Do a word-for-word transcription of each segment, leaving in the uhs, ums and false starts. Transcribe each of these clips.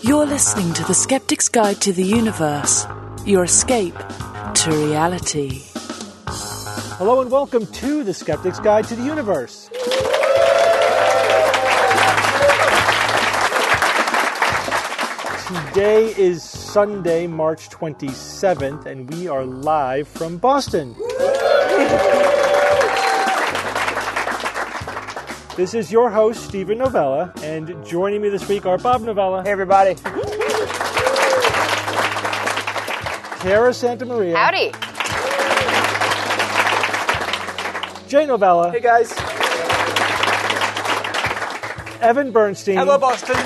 You're listening to The Skeptic's Guide to the Universe, your escape to reality. Hello and welcome to The Skeptic's Guide to the Universe. Today is Sunday, March twenty-seventh, and we are live from Boston. This is your host, Stephen Novella, and joining me this week are Bob Novella. Hey, everybody. Tara Santamaria. Howdy. Jay Novella. Hey, guys. Evan Bernstein. Hello, Boston.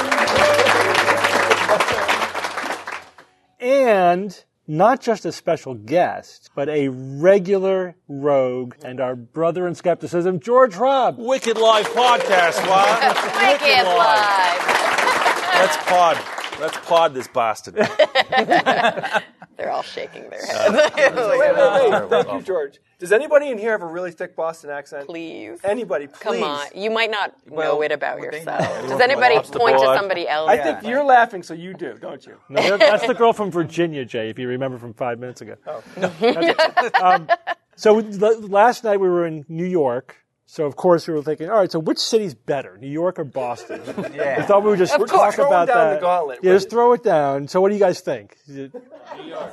And not just a special guest, but a regular rogue and our brother in skepticism, George Robb. Wicked Live podcast, what? Wicked Live. Let's pod. Let's pod this Boston. They're all shaking their heads. Wait, wait, wait. Thank you, George. Does anybody in here have a really thick Boston accent? Please. Anybody, please. Come on. You might not Well, know it about would they yourself. know? Does anybody Off the point to board. somebody else? I think you're laughing, so you do, don't you? No, that- that's the girl from Virginia, Jay, if you remember from five minutes ago. Oh. um, so l- last night we were in New York. So, of course, we were thinking, all right, so which city's better, New York or Boston? Yeah. We thought we would just Of talk course. about Throwing down that. the gauntlet. Yeah, just throw it down. So what do you guys think? New York.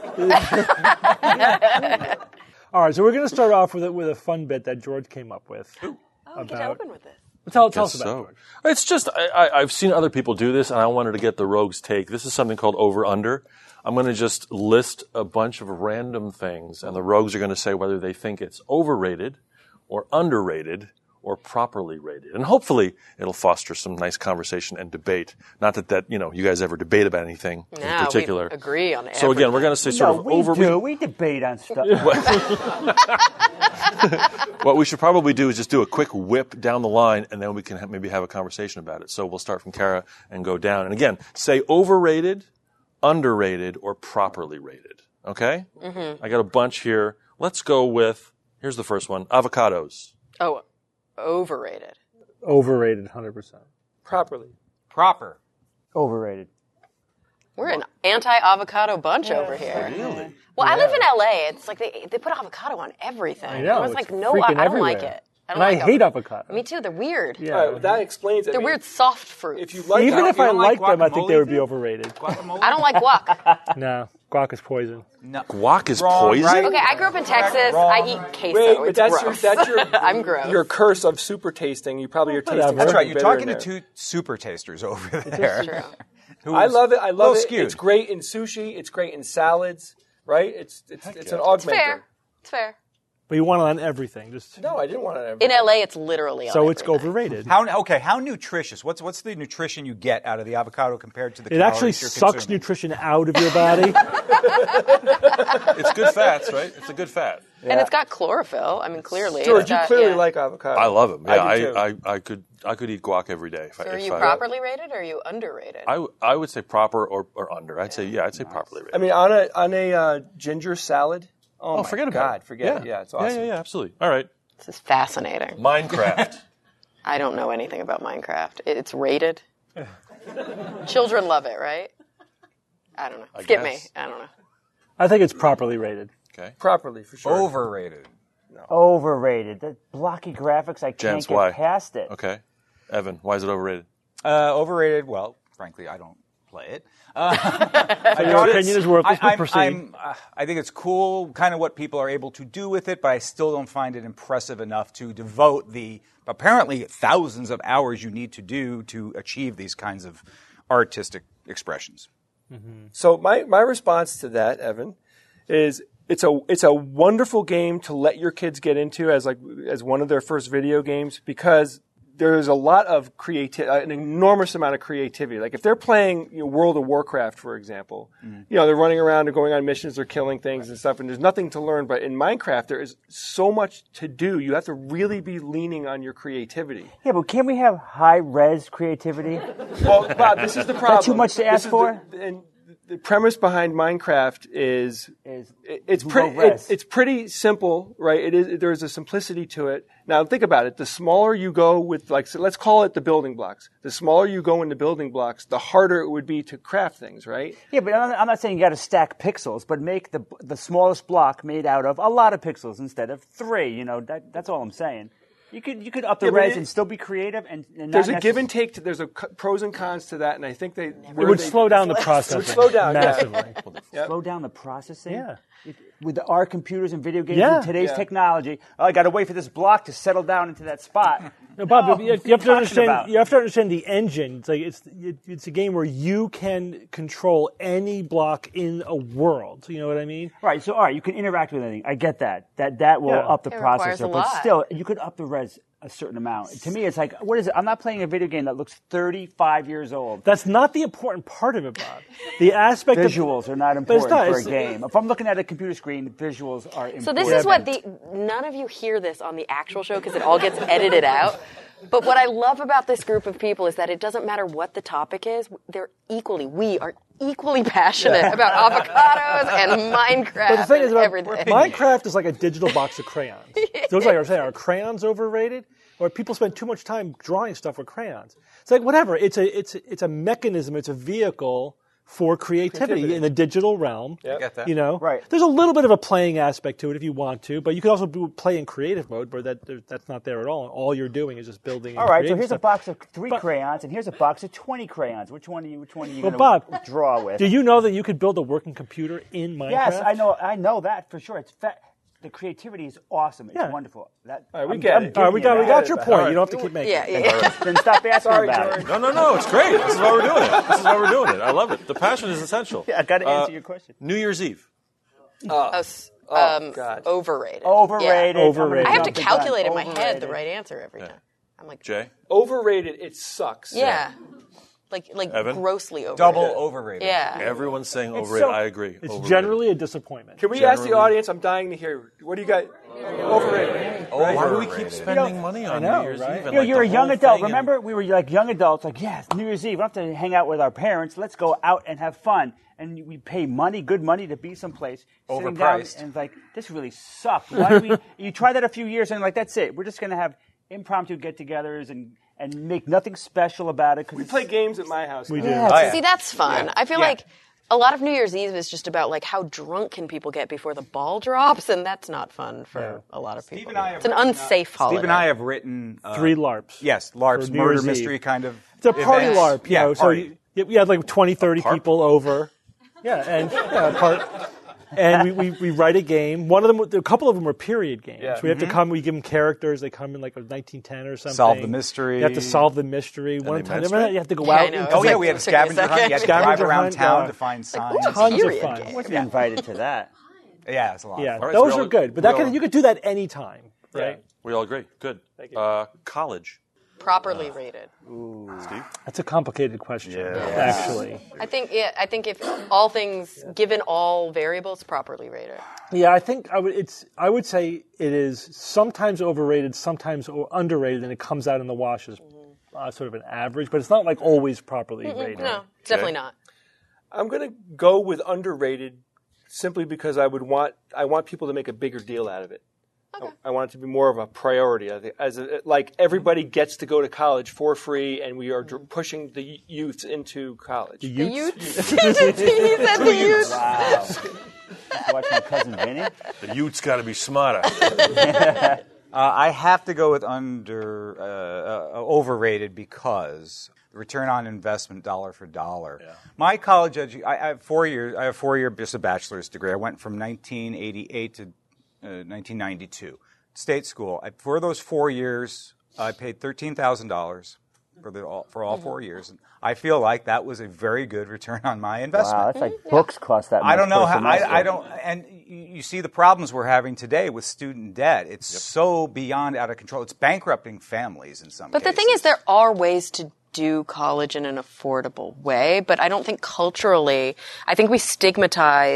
All right, so we're going to start off with a, with a fun bit that George came up with. Oh, we get to about- open with this. Tell, tell us Guess about it, so. George. It's just, I, I, I've seen other people do this, and I wanted to get the rogue's take. This is something called over-under. I'm going to just list a bunch of random things, and the rogues are going to say whether they think it's overrated or underrated or properly rated. And hopefully it'll foster some nice conversation and debate. Not that, that you know, you guys ever debate about anything in No, particular. we agree on everything. So again, we're going to say sort No, of we over... do. We debate on stuff. What we should probably do is just do a quick whip down the line, and then we can ha- maybe have a conversation about it. So we'll start from Kara and go down. And again, say overrated, underrated, or properly rated. Okay? Mm-hmm. I got a bunch here. Let's go with, here's the first one, avocados. Oh, overrated. Overrated, one hundred percent. Properly. Proper. Overrated. We're an anti-avocado bunch over here. Really? Well, I live in L A. It's like they they put avocado on everything. I know. was it's like, no, freaking I, I don't everywhere. like it. I don't and like I hate avocado. avocado. Me too. They're weird. Yeah. All right, well, that explains it. They're I mean, weird soft fruits. If you like Even it, if I don't like liked them, I think guacamole they would be then? overrated. Guacamole? I don't like guac. No, guac is poison. No. Guac is Wrong, poison? right? Okay, I grew up in Texas. Wrong. I eat queso. Wait, but it's that's your, gross. that's your, I'm gross. your curse of super tasting. You probably are tasting Whatever. That's right. something You're bitter talking in to there. two super tasters over there. True. Who's I love it. I a love little it. skewed. It's great in sushi. It's great in salads. Right? It's it's it's an yeah. augmenter. It's fair. It's fair. But you want it on everything. Just No, I didn't want it. In L A, it's literally on So it's everything. overrated. How okay? How nutritious? What's what's the nutrition you get out of the avocado compared to the? It actually calories you're sucks consuming? nutrition out of your body. It's good fats, right? It's a good fat. And it's got chlorophyll. I mean, clearly. George, It's you got- clearly yeah. like avocado. I love them. Yeah, I do too. I, I, I could I could eat guac every day. If So I, are if you I, properly rated or are you underrated? I, w- I would say proper or, or under. I'd say, yeah, I'd say properly rated. I mean, on a on a uh, ginger salad. Oh, oh, my forget about God, it. forget yeah. it. Yeah, it's Yeah, awesome. yeah, yeah, absolutely. All right. This is fascinating. Minecraft. I don't know anything about Minecraft. It's rated. Children love it, right? I don't know. I Skip guess. me. I don't know. I think it's properly rated. Okay. Properly, for sure. Overrated. Overrated. The blocky graphics, I can't Jens, get why? past it. Okay. Evan, why is it overrated? Uh, overrated. Well, frankly, I don't play it. Uh, So your opinion is worthless, but I, I'm, proceed. I'm, uh, I think it's cool, kind of what people are able to do with it, but I still don't find it impressive enough to devote the apparently thousands of hours you need to do to achieve these kinds of artistic expressions. So my, my response to that, Evan, is it's a it's a wonderful game to let your kids get into as like as one of their first video games because there's a lot of creative, an enormous amount of creativity. Like if they're playing you know, World of Warcraft, for example, mm. you know they're running around and going on missions, they're killing things and stuff, and there's nothing to learn. But in Minecraft, there is so much to do. You have to really be leaning on your creativity. Yeah, but can we have high-res creativity? Well, Bob, this is the problem. too much to This ask is for? the- and the premise behind Minecraft is, Is it- it's low pretty res. it, it's pretty simple, right? It is there's a simplicity to it. Now think about it. The smaller you go with, like, so let's call it the building blocks. The smaller you go into building blocks, the harder it would be to craft things, right? Yeah, but I'm not, I'm not saying you got to stack pixels, but make the the smallest block made out of a lot of pixels instead of three. You know, that, that's all I'm saying. You could you could up the Yeah, but res it- and still be creative and, and There's not a give necess- and take. To, there's a c- pros and cons to that, and I think they It would slow down the processing. slow down, yeah. massively. slow down the processing. Yeah. It- with the, our computers and video games Yeah. and today's Yeah. technology, oh, I got to wait for this block to settle down into that spot. No, Bob, Oh, you, have, what you have are to you understand. talking about? You have to understand the engine. It's like it's it, it's a game where you can control any block in a world. You know what I mean? Right, so all right, you can interact with anything. I get that. That that will Yeah. up the It requires processor, a but lot. still, you could up the res a certain amount. To me, it's like, what is it? I'm not playing a video game that looks thirty-five years old. That's not the important part of it, Bob. The aspect Visuals of, are not But it's important not, for a it's- game. If I'm looking at a computer screen, visuals are important. So this is what the none of you hear this on the actual show because it all gets edited out. But what I love about this group of people is that it doesn't matter what the topic is; they're equally, we are equally passionate about avocados and Minecraft But the thing and is about everything. Minecraft is like a digital box of crayons. So it's like I was saying, are crayons overrated? Or people spend too much time drawing stuff with crayons. It's like whatever. It's a it's a, it's a mechanism. It's a vehicle for creativity, Creativity. in the digital realm. Yep. Get that. You know, Right. There's a little bit of a playing aspect to it if you want to, but you can also do, play in creative mode, where that there- that's not there at all. And all you're doing is just building. and All right, so creating here's a stuff. box of three But- crayons, and here's a box of twenty crayons. Which one are you? Which one are you Well, going to Bob, draw with? Do you know that you could build a working computer in Minecraft? Yes, I know. I know that for sure. It's fa- the creativity is awesome. It's Yeah. wonderful. That, All right, we I'm- get I'm it. All right, we giving got you we that. got your All point. right. You don't have to keep making. yeah, it. yeah. Then stop asking Sorry, about George. it. No, no, no. It's great. This is why we're doing it. This is why we're doing it. I love it. The passion is essential. Yeah, I got to Uh, answer your question. New Year's Eve. Oh, s- Oh, um, God. overrated. Overrated. Yeah. Overrated. I have to Jump the calculate gun. in my head the Overrated. right answer every time. I'm like, Jay? Overrated. It sucks. yeah, like like Evan? grossly overrated. Double overrated. Yeah. Everyone's saying It's overrated. so- I agree. It's Overrated. generally a disappointment. Can we ask the Generally- audience? I'm dying to hear. What do you got? Overrated. Why do we keep Overrated. spending money on know, New Year's right? Eve? and, You know, like, you're the a young whole adult. thing and- Remember, we were like young adults. Like, yes, New Year's Eve. We don't have to hang out with our parents. Let's go out and have fun. And we pay money, good money, to be someplace. Sitting down Overpriced. and like, this really sucked. Why do we? You try that a few years and like, that's it. We're just gonna have impromptu get-togethers and and make nothing special about it. We play games at my house. We now. do. Yeah, Oh, yeah. See, that's fun. I feel Yeah. like a lot of New Year's Eve is just about like how drunk can people get before the ball drops, and that's not fun for a lot of people. Steve and I have It's an written, uh, unsafe holiday. Steve and I have written uh, Three LARPs. Yes, LARPs, For New murder Year's mystery Eve. kind of. It's a party events. LARP, you Yeah, know. So party. you, we had like twenty, thirty Parp? people over. Yeah, and yeah, part. And we, we, we write a game. One of them, a couple of them were period games. Yeah. We have to come. We give them characters. They come in like a nineteen ten or something. Solve the mystery. You have to solve the mystery. One they time, menstruate? remember that? You have to go Yeah, out. I know. and It's Oh collect yeah, like- we had a took me a scavenger hunt. second. You had to drive Scavenger around hunt, town yeah. to find ooh, signs. tons of period fun. game. I wasn't invited to that. Yeah, it's a lot. Yeah, of fun. right, those so we are all- good. But that we can, all- you could do that anytime, right? We all agree. Good. Uh, college. Properly rated. Steve? That's a complicated question, actually. I think. Yeah, I think if all things given all variables, properly rated. Yeah, I think I would. It's. I would say it is sometimes overrated, sometimes o- underrated, and it comes out in the wash as uh, sort of an average. But it's not like always properly rated. No, definitely not. I'm going to go with underrated simply because I would want I want people to make a bigger deal out of it. Okay. I, I want it to be more of a priority. I think, as a, like everybody gets to go to college for free, and we are dr- pushing the youths into college. The The youths? youth. He said the youth. Wow. Watch my cousin Vinny. The youth's got to be smarter. Uh, I have to go with under uh, uh, overrated because the return on investment, dollar for dollar. My college edu- I, I have four years. I have four year just a bachelor's degree. I went from nineteen eighty-eight to uh, nineteen ninety-two, state school. I, for those four years, I paid thirteen thousand dollars for the all, for all four years. And I feel like that was a very good return on my investment. Wow, that's like books cost that much. I don't know per how. semester. I, I don't. And you, you see the problems we're having today with student debt. It's so beyond out of control. It's bankrupting families in some But the cases. thing is, there are ways to do college in an affordable way, but I don't think culturally, I think we stigmatize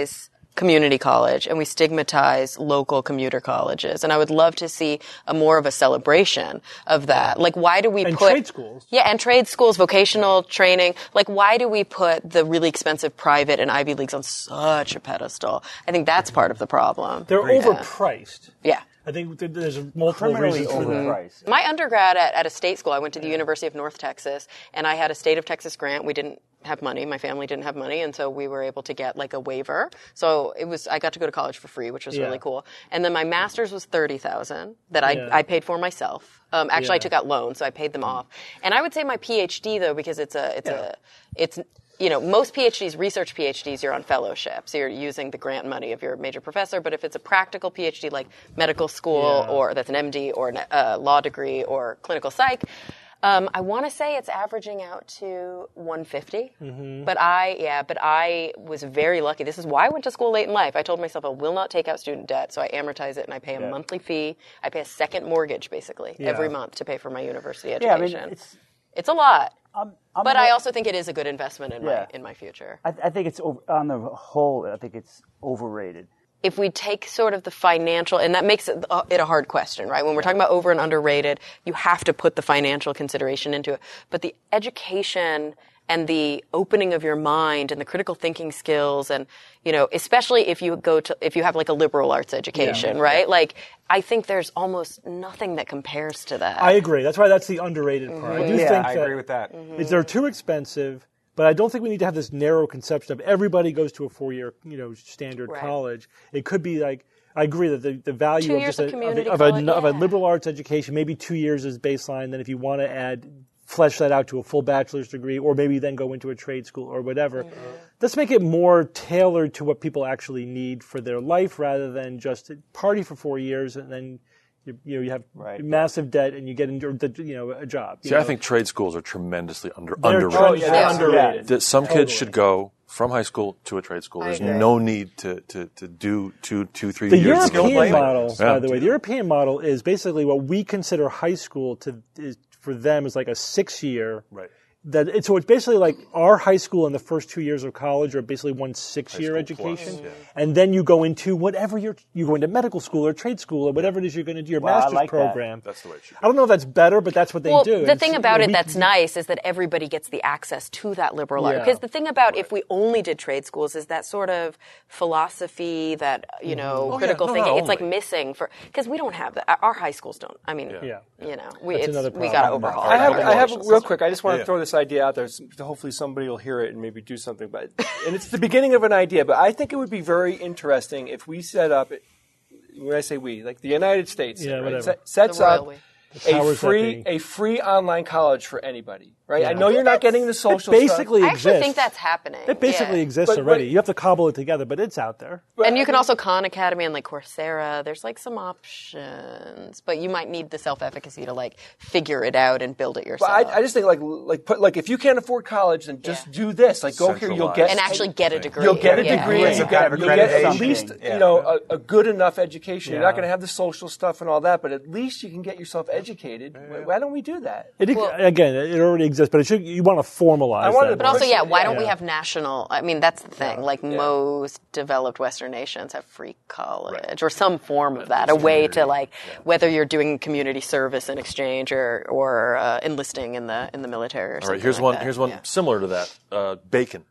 community college and we stigmatize local commuter colleges. And I would love to see a more of a celebration of that. Like, why do we And put trade schools. Yeah, and trade schools, vocational training. Like, why do we put the really expensive private and Ivy Leagues on such a pedestal? I think that's part of the problem. They're overpriced. Yeah. I think th- there's multiple Criminally reasons for that. overpriced. My undergrad at, at a state school, I went to the University of North Texas, and I had a state of Texas grant. We didn't have money. My family didn't have money, and so we were able to get like a waiver. So it was, I got to go to college for free, which was Yeah. really cool. And then my master's was thirty thousand that I, Yeah. I paid for myself. Um, actually, I Yeah. took out loans, so I paid them off. And I would say my PhD though, because it's a, it's a, it's, you know, most PhDs, research PhDs, you're on fellowship. So you're using the grant money of your major professor. But if it's a practical PhD like medical school Yeah. or that's an M D or a uh, law degree or clinical psych, um, I want to say it's averaging out to one hundred fifty. Mm-hmm. But I, yeah, but I was very lucky. This is why I went to school late in life. I told myself I will not take out student debt. So I amortize it and I pay a Yeah. monthly fee. I pay a second mortgage basically every Yeah. month to pay for my university Yeah, I education. mean, it's. It's a lot. I'm, I'm But not- I also think it is a good investment in Yeah. my in my future. I, I think it's over, on the whole. I think it's overrated. If we take sort of the financial, and that makes it, uh, it a hard question, right? When we're talking about over and underrated, you have to put the financial consideration into it. But the education and the opening of your mind and the critical thinking skills and, you know, especially if you go to, if you have like a liberal arts education, right? Like, I think there's almost nothing that compares to that. I agree. That's why that's the underrated part. I do Yeah, think I that agree with that. it's- they're too expensive, but I don't think we need to have this narrow conception of everybody goes to a four-year, you know, standard Right. college. It could be like, I agree that the, the value Two of years just a, of community of, a, of, a, college, of a yeah. liberal arts education, maybe two years is baseline. Then if you want to add, flesh that out to a full bachelor's degree, or maybe then go into a trade school or whatever. Mm-hmm. Let's make it more tailored to what people actually need for their life, rather than just party for four years and then you, you know you have Right. massive debt and you get into the, you know a job. you See, I know. think trade schools are tremendously under, They're underrated. tremendously Oh, yeah, Yeah. underrated. That some Totally. kids should go from high school to a trade school. I There's agree. no need to, to, to do two, two, three The years. of European labor. model, Yeah. by the way, the European model is basically what we consider high school to is, for them is like a six-year. Right. That it, so it's basically like our high school and the first two years of college are basically one six-year High school plus, education, yeah. and then you go into whatever you're you go into medical school or trade school or whatever it is you're going to do your Well, I master's like that. program. That's the way it should I don't know if that's better, but that's what they well, do. the And thing so, about you it know, that's we- nice is that everybody gets the access to that liberal art. Yeah. Because the thing about if we only did trade schools is that sort of philosophy, that, you know, Oh, yeah. critical No, thinking. not It's like only. missing for, because we don't have that. Our- Our high schools don't. I mean, Yeah. you know, we, That's it's, another we problem. got to overhaul. I have, our I have educational real system. quick. I just want to Yeah. throw this idea out there. So hopefully somebody will hear it and maybe do something. But and it's the beginning of an idea. But I think it would be very interesting if we set up. When I say we, like the United States, Yeah, right, whatever. set- sets The royal up we. a powers that free be. a free online college for anybody. Right? I Yeah. know you're not getting the social basically I actually exists. think that's happening. It basically Yeah. exists But- already. but- You have to cobble it together, but it's out there. stuff. And you can also Khan Academy and like Coursera. There's like some options, but you might need the self-efficacy to like figure it out and build it yourself. But I, I just think like like put like if you can't afford college, then just Yeah. do this. Like go here, you'll Centralized. get and actually get a degree. You'll get a Yeah. degree. Yeah. And you Yeah. get, Have you'll get at accreditation. least Yeah. you know a, a good enough education. You're Yeah. not going to have the social stuff and all that, but at least you can get yourself educated. Why- Why don't we do that? It, Well- again, it already exists, but it should, you want to formalize I wanted that. to But also, yeah, why don't we Yeah. have national? I mean, that's the thing. Like most developed Western nations have free college or some form of that, a way to like whether you're doing community service in exchange or or uh, enlisting in the in the military. Or All something right, here's like one. that. Here's one Yeah. similar to that. Uh, bacon.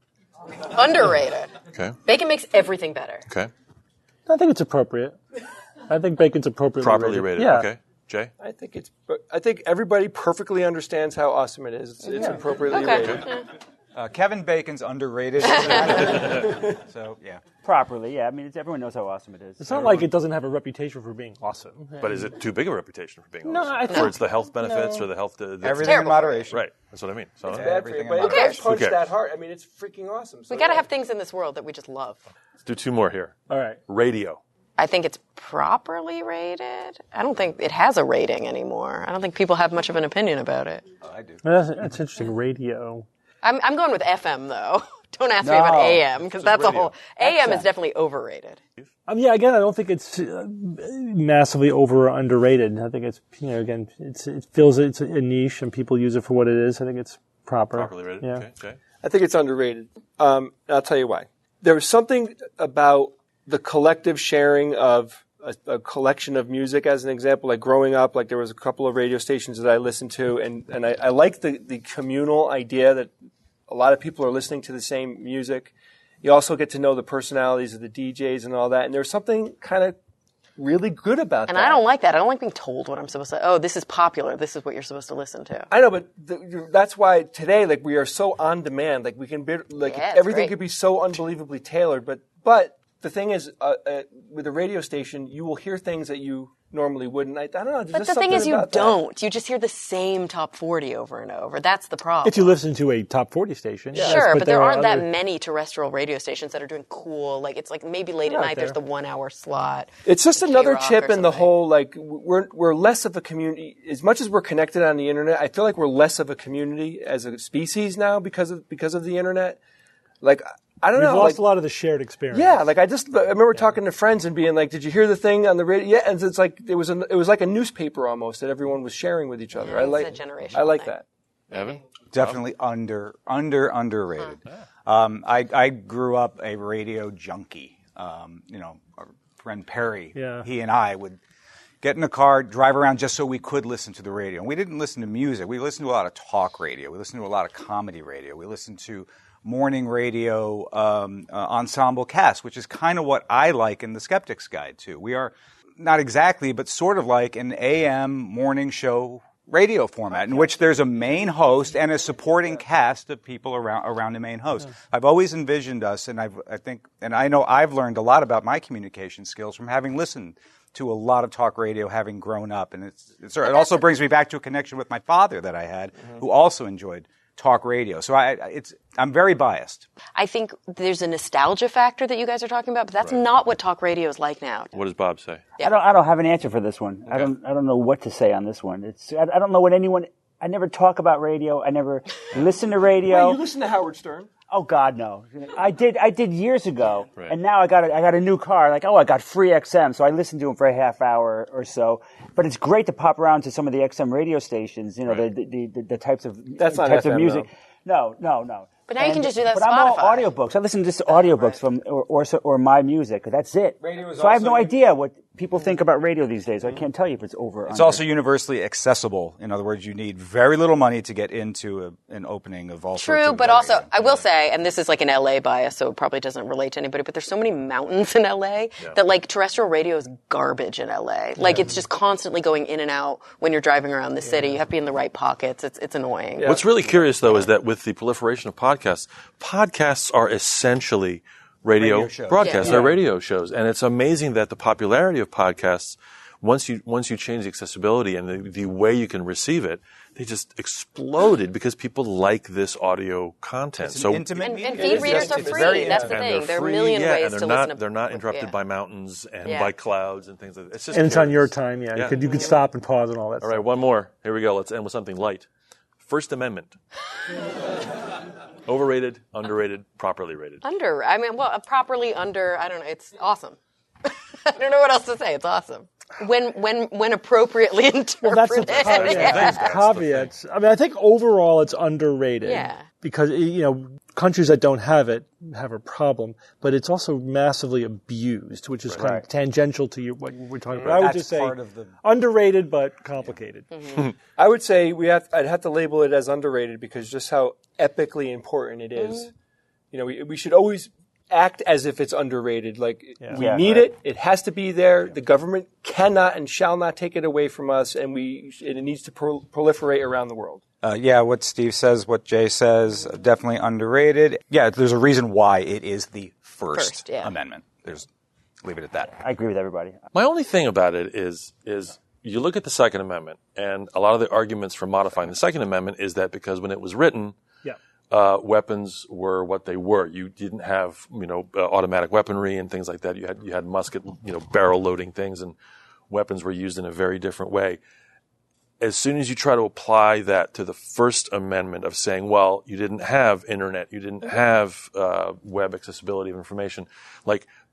Underrated. Okay. Bacon makes everything better. Okay. I think it's appropriate. I think bacon's appropriately Properly rated. rated. Yeah. Okay. Jay. I think it's. I think everybody perfectly understands how awesome it is. It's, it's appropriately Okay. rated. Uh, Kevin Bacon's underrated. So yeah. Properly, yeah. I mean, it's, everyone knows how awesome it is. It's not like it doesn't have a reputation for being awesome. But is it too big a reputation for being No, awesome? I For think- its the health benefits or the health. The, the Everything in terrible for you. moderation. Right. That's what I mean. So Bad for you, Everything but in it does moderation. punch Who cares? that hard. I mean, it's freaking awesome. So We got to yeah. have things in this world that we just love. let's do two more here. All right. Radio. I think it's properly rated. I don't think it has a rating anymore. I don't think people have much of an opinion about it. I do. That's, that's interesting. Radio. I'm, I'm going with F M though. Don't ask me No. about A M because that's a radio. whole. A M is X M. definitely overrated. Um, yeah, again, I don't think it's uh, massively over or underrated. I think it's, you know, again, it's, it feels it's a niche and people use it for what it is. I think it's proper. Properly rated. Yeah. Okay. Okay. I think it's underrated. Um, I'll tell you why. there was something about the collective sharing of a, a collection of music, as an example. Like growing up, like there was a couple of radio stations that I listened to, and, and I, I like the, the communal idea that a lot of people are listening to the same music. You also get to know the personalities of the D Js and all that, and there's something kind of really good about and that. And I don't like that. I don't like being told what I'm supposed to. Oh, this is popular. This is what you're supposed to listen to. I know, but the, that's why today, like, we are so on demand. Like, we can be, like, Yeah, everything great. could be so unbelievably tailored. But, but the thing is, uh, uh, with a radio station, you will hear things that you normally wouldn't. I, I don't know. There's But just the thing something is, you about that. don't. You just hear the same top forty over and over. That's the problem. If you listen to a top forty station. yes, Sure, but, there, are aren't that other- many terrestrial radio stations that are doing cool. Like it's like maybe late at out night. There's there. the one hour slot. It's just like another K-Rock chip or in the something. whole, like, we're, we're less of a community. As much as we're connected on the internet, I feel like we're less of a community as a species now because of, because of the internet. Like, I don't We've know. lost like, a lot of the shared experience. Yeah, like I just I remember talking to friends and being like, "Did you hear the thing on the radio?" Yeah, and it's like it was an, it was like a newspaper almost that everyone was sharing with each other. Yeah, I it's like a generational I like thing. that. Evan? Definitely under, under, underrated. Um, I, I grew up a radio junkie. Um, you know, our friend Perry, Yeah. he and I would get in a car, drive around just so we could listen to the radio. And we didn't listen to music. We listened to a lot of talk radio. We listened to a lot of comedy radio. We listened to morning radio um, uh, ensemble cast, which is kind of what I like in the Skeptic's Guide too. We are not exactly, but sort of like an A M morning show radio format in which there's a main host and a supporting cast of people around around the main host. I've always envisioned us, and I've, I think, and I know I've learned a lot about my communication skills from having listened to a lot of talk radio, having grown up, and it's, it's it also brings me back to a connection with my father that I had, who also enjoyed talk radio. So I, it's I'm very biased. I think there's a nostalgia factor that you guys are talking about, but that's not what talk radio is like now. What does Bob say? I don't. I don't have an answer for this one. I don't. I don't know what to say on this one. It's. I, I don't know what anyone. I never talk about radio. I never listen to radio. Wait, you listen to Howard Stern? Oh God, no! I did. I did years ago, Right. and now I got. A, I got a new car. Like, oh, I got free X M, so I listened to him for a half hour or so. But it's great to pop around to some of the X M radio stations. You know, Right. the, the, the the types of That's not types F M, of music. though. No, no, no. But now you can just do that But with I'm all Spotify. audiobooks. I listen to just audiobooks from or, or or my music. That's it. Radio is so I have no also- idea what people think about radio these days. I can't tell you if it's over. Or It's under. also universally accessible. In other words, you need very little money to get into a, an opening of all sorts True, of but radio. also I will say, and this is like an L A bias, so it probably doesn't relate to anybody, but there's so many mountains in L A that like terrestrial radio is garbage in L A. Like it's just constantly going in and out when you're driving around the city. You have to be in the right pockets. It's it's annoying. What's really curious, though, is that with the proliferation of podcasts, podcasts are essentially radio, Radio shows. broadcasts. Yeah. They're radio shows. And it's amazing that the popularity of podcasts, once you once you change the accessibility and the, the way you can receive it, they just exploded because people like this audio content. It's an so intimate And, medium. and It feed is readers just- are it's free. very That's the intimate. and thing. they're There are a free, million yeah, ways and they're to not, listen to. They're not interrupted yeah. by mountains and Yeah. by clouds and things like that. It's just And it's on your curious. time, yeah. Yeah. You could you could stop and pause and all that All right, one more. Here we go. Let's end with something light. First Amendment. Overrated, underrated, properly rated. Under. I mean, well, properly under. I don't know. It's awesome. I don't know what else to say. It's awesome. When when when appropriately interpreted. Well, that's the yeah. yeah, caveats. I mean, I think overall it's underrated. Yeah. Because, you know, countries that don't have it have a problem, but it's also massively abused, which is kind Right. of tangential to you, what we're talking about. I would That's just say part of the- underrated but complicated. I would say we have. I'd have to label it as underrated because just how epically important it is. You know, we we should always act as if it's underrated. Like we Yeah, need right. it. It has to be there. The government cannot and shall not take it away from us, and we it needs to pro- proliferate around the world. Uh, yeah, what Steve says, what Jay says, definitely underrated. Yeah, there's a reason why it is the first, First, yeah. amendment. There's leave it at that. I agree with everybody. My only thing about it is is you look at the Second Amendment, and a lot of the arguments for modifying the Second Amendment is that because when it was written, Yeah. uh, weapons were what they were. You didn't have, you know, uh, automatic weaponry and things like that. You had you had musket, you know, barrel loading things, and weapons were used in a very different way. As soon as you try to apply that to the First Amendment of saying, well, you didn't have internet, you didn't have uh, web accessibility of information, like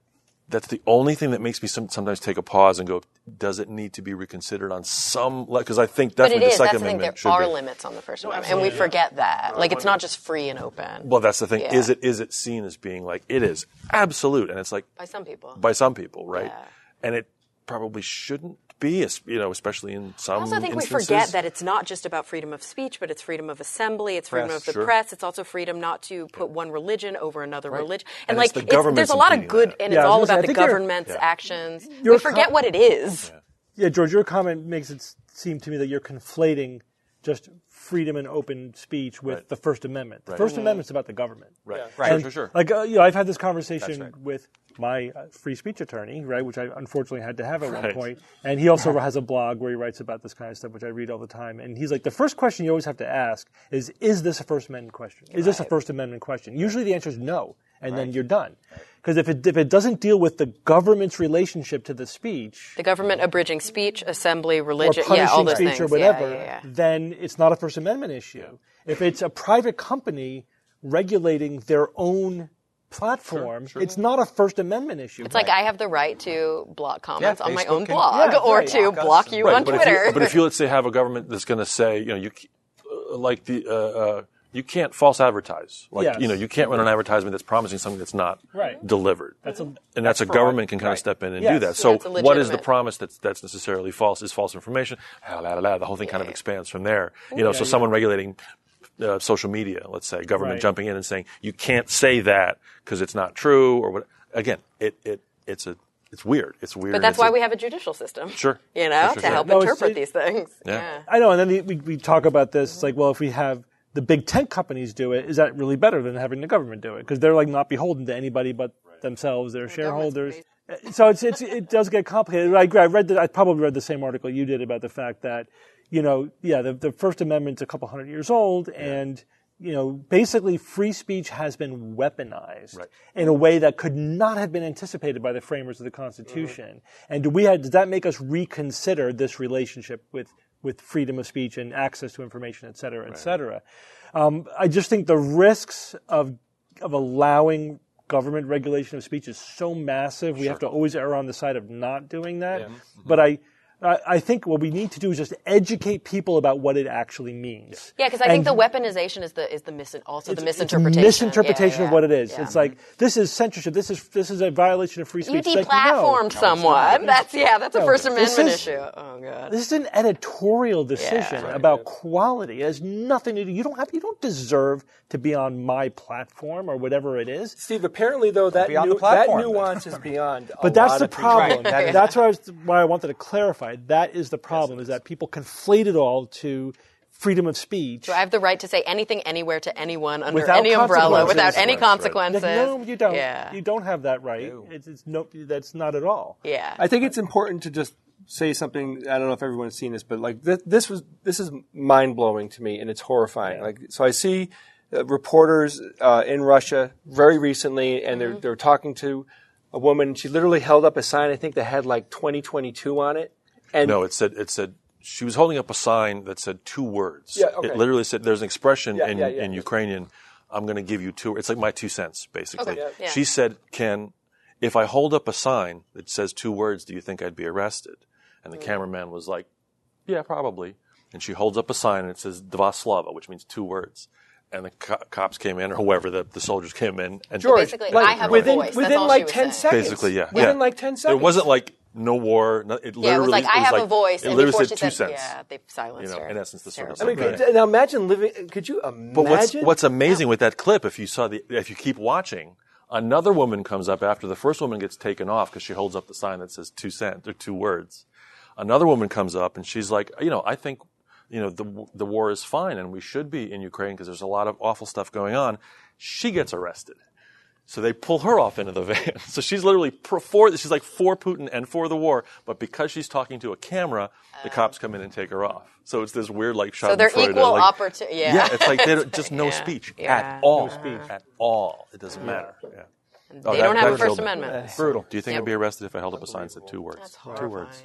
that's the only thing that makes me some, sometimes take a pause and go, does it need to be reconsidered on some, because I think But it definitely is. the That's Second the thing. Amendment There should are be. limits on the First Amendment, and we forget that. Like, it's not just free and open. Well, that's the thing. Yeah. Is it is it seen as being like, it is absolute, and it's like, By some people. by some people, right? Yeah. And it probably shouldn't be, es- you know, especially in some I also think instances. we forget that it's not just about freedom of speech, but it's freedom of assembly, it's freedom Press, of the sure. press, it's also freedom not to put one religion over another religion. And, And like, it's the it's- government's there's a lot of impeding good, that. and Yeah, it's I was all gonna say, I about the think you're- government's Yeah. actions. Your We forget com- what it is. Yeah, George, your comment makes it s- seem to me that you're conflating just freedom and open speech with Right. the First Amendment. The Right. First Amendment's about the government. Right, Right. sure, And, sure, sure. Like, uh, you know, I've had this conversation That's right. with my uh, free speech attorney, right, which I unfortunately had to have at one Right. point. And he also has a blog where he writes about this kind of stuff, which I read all the time. And he's like, the first question you always have to ask is, is this a First Amendment question? Is this a First Amendment question? Usually the answer is no, and then you're done. Because if it, if it doesn't deal with the government's relationship to the speech, The government abridging speech, assembly, or religion, punishing yeah, all those speech things. or whatever, Yeah, yeah, yeah. then it's not a First Amendment issue. If it's a private company regulating their own platform, it's not a First Amendment issue. It's like I have the right to block comments Yeah, on my Facebook own can- blog Yeah, or right. to Block us. block you Right, on but Twitter. If you, but if you, let's say, have a government that's going to say, you know, you c- uh, like the uh, uh, you can't false advertise. Like, Yes. you know, you can't run an advertisement that's promising something that's not Right. delivered. That's a- and that's, a government can kind of step in and Yes. do that. Yeah, So it's a what is the legitimate- promise that's that's necessarily false? Is false information? La, la, la, la, the whole thing kind of expands from there. You know, so someone regulating uh, social media, let's say, government Right. jumping in and saying you can't say that because it's not true, or what? Again, it it it's a it's weird. It's weird. But that's It's why a- we have a judicial system. Sure. You know, Sure, sure, to sure. help No, it's- interpret it- these things. Yeah. I know, and then we, we talk about this. It's like, well, if we have the big tech companies do it, is that really better than having the government do it? Because they're like not beholden to anybody but themselves, their shareholders. So it's, it's it does get complicated. I, I read that. I probably read the same article you did about the fact that, you know, yeah, the, the First Amendment's a couple hundred years old, and you know, basically free speech has been weaponized Right. in a way that could not have been anticipated by the framers of the Constitution. And do we have, does that make us reconsider this relationship with, with freedom of speech and access to information, et cetera, et cetera? Um, I just think the risks of, of allowing government regulation of speech is so massive. We have to always err on the side of not doing that. But I, I I think what we need to do is just educate people about what it actually means. Yeah, because I think And- the weaponization is the is the mis- also the it's a misinterpretation. misinterpretation Yeah, of yeah, what it is. yeah. It's like this is censorship. This is this is a violation of free You speech. It's like, deplatformed no, someone. That's yeah, that's a No, First this Amendment is- issue. Oh god. This is an editorial decision right. about quality. It has nothing to do. You don't have. You don't deserve to be on my platform or whatever it is. Steve, apparently though that Beyond nu- the platform, that then. nuance is beyond. a But that's lot the of people. problem. Right. That is- That's why I, was, why I wanted to clarify. That is the problem. Is that people conflate it all to freedom of speech. So I have the right to say anything, anywhere, to anyone under Without any umbrella, consequences. without any Right, right. consequences. no, you don't. Yeah. You don't have that right. It's, it's no. That's not at all. Yeah. I think it's important to just say something. I don't know if everyone's seen this, but like this, this was this is mind blowing to me, and it's horrifying. Like, so I see uh, reporters uh, in Russia very recently, and they're they're talking to a woman. She literally held up a sign. I think that had like twenty twenty-two on it. And No, it said it said she was holding up a sign that said two words. Yeah, okay. It literally said there's an expression Yeah, in, yeah, yeah. in Ukrainian. I'm going to give you two. It's like my two cents, basically. Okay, yeah. She said, "Ken, if I hold up a sign that says two words, do you think I'd be arrested?" And the cameraman was like, "Yeah, probably." And she holds up a sign and it says "Dva slava," which means two words. And the co- cops came in, or whoever the, the soldiers came in, and George, Basically, like, I have a within, voice. That's Within all she like was ten saying. seconds. basically, yeah, Within yeah. like ten seconds. It wasn't like no war. No, it literally Yeah, it was like I was have like, a voice, It and literally before said she two said, cents. "Yeah, they silenced You know, her." in essence, the sort of I mean, Right. could, now imagine living. Could you imagine? But what's what's amazing with that clip, if you saw the, if you keep watching, another woman comes up after the first woman gets taken off because she holds up the sign that says two cents or two words. Another woman comes up and she's like, you know, I think, you know, the the war is fine and we should be in Ukraine because there's a lot of awful stuff going on. She gets arrested. So they pull her off into the van. So she's literally pro, for, she's like for Putin and for the war, but because she's talking to a camera, the cops come in and take her off. So it's this weird like So they're Schadenfreude, equal like, opportunity. Yeah. Yeah, it's like they don't, just no Yeah. speech Yeah. at all. No speech. At all. It doesn't matter. Yeah. Oh, They that- don't have that a First killed me. Amendment. Brutal. Do you think Yep. I'd be arrested if I held up a sign that said two words? That's Two horrifying. words.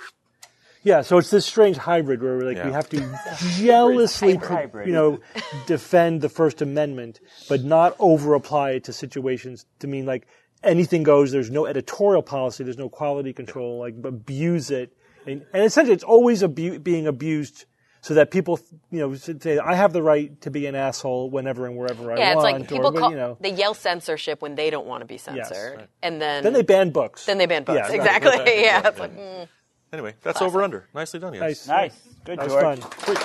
Yeah, so it's this strange hybrid where like Yeah. we have to jealously, Hybrid. you know, defend the First Amendment, but not over apply it to situations to mean like anything goes. There's no editorial policy. There's no quality control. Like abuse it, and, and essentially it's always abu- being abused so that people, you know, say I have the right to be an asshole whenever and wherever I yeah, want. it's like people or, call, you know. they yell censorship when they don't want to be censored, right. and then Then they ban books. Then they ban books. Yeah, right. exactly. yeah. It's like. Mm. Anyway, that's over under. Nicely done, yes. Nice. Nice. Good, That was George. fun. Sweet.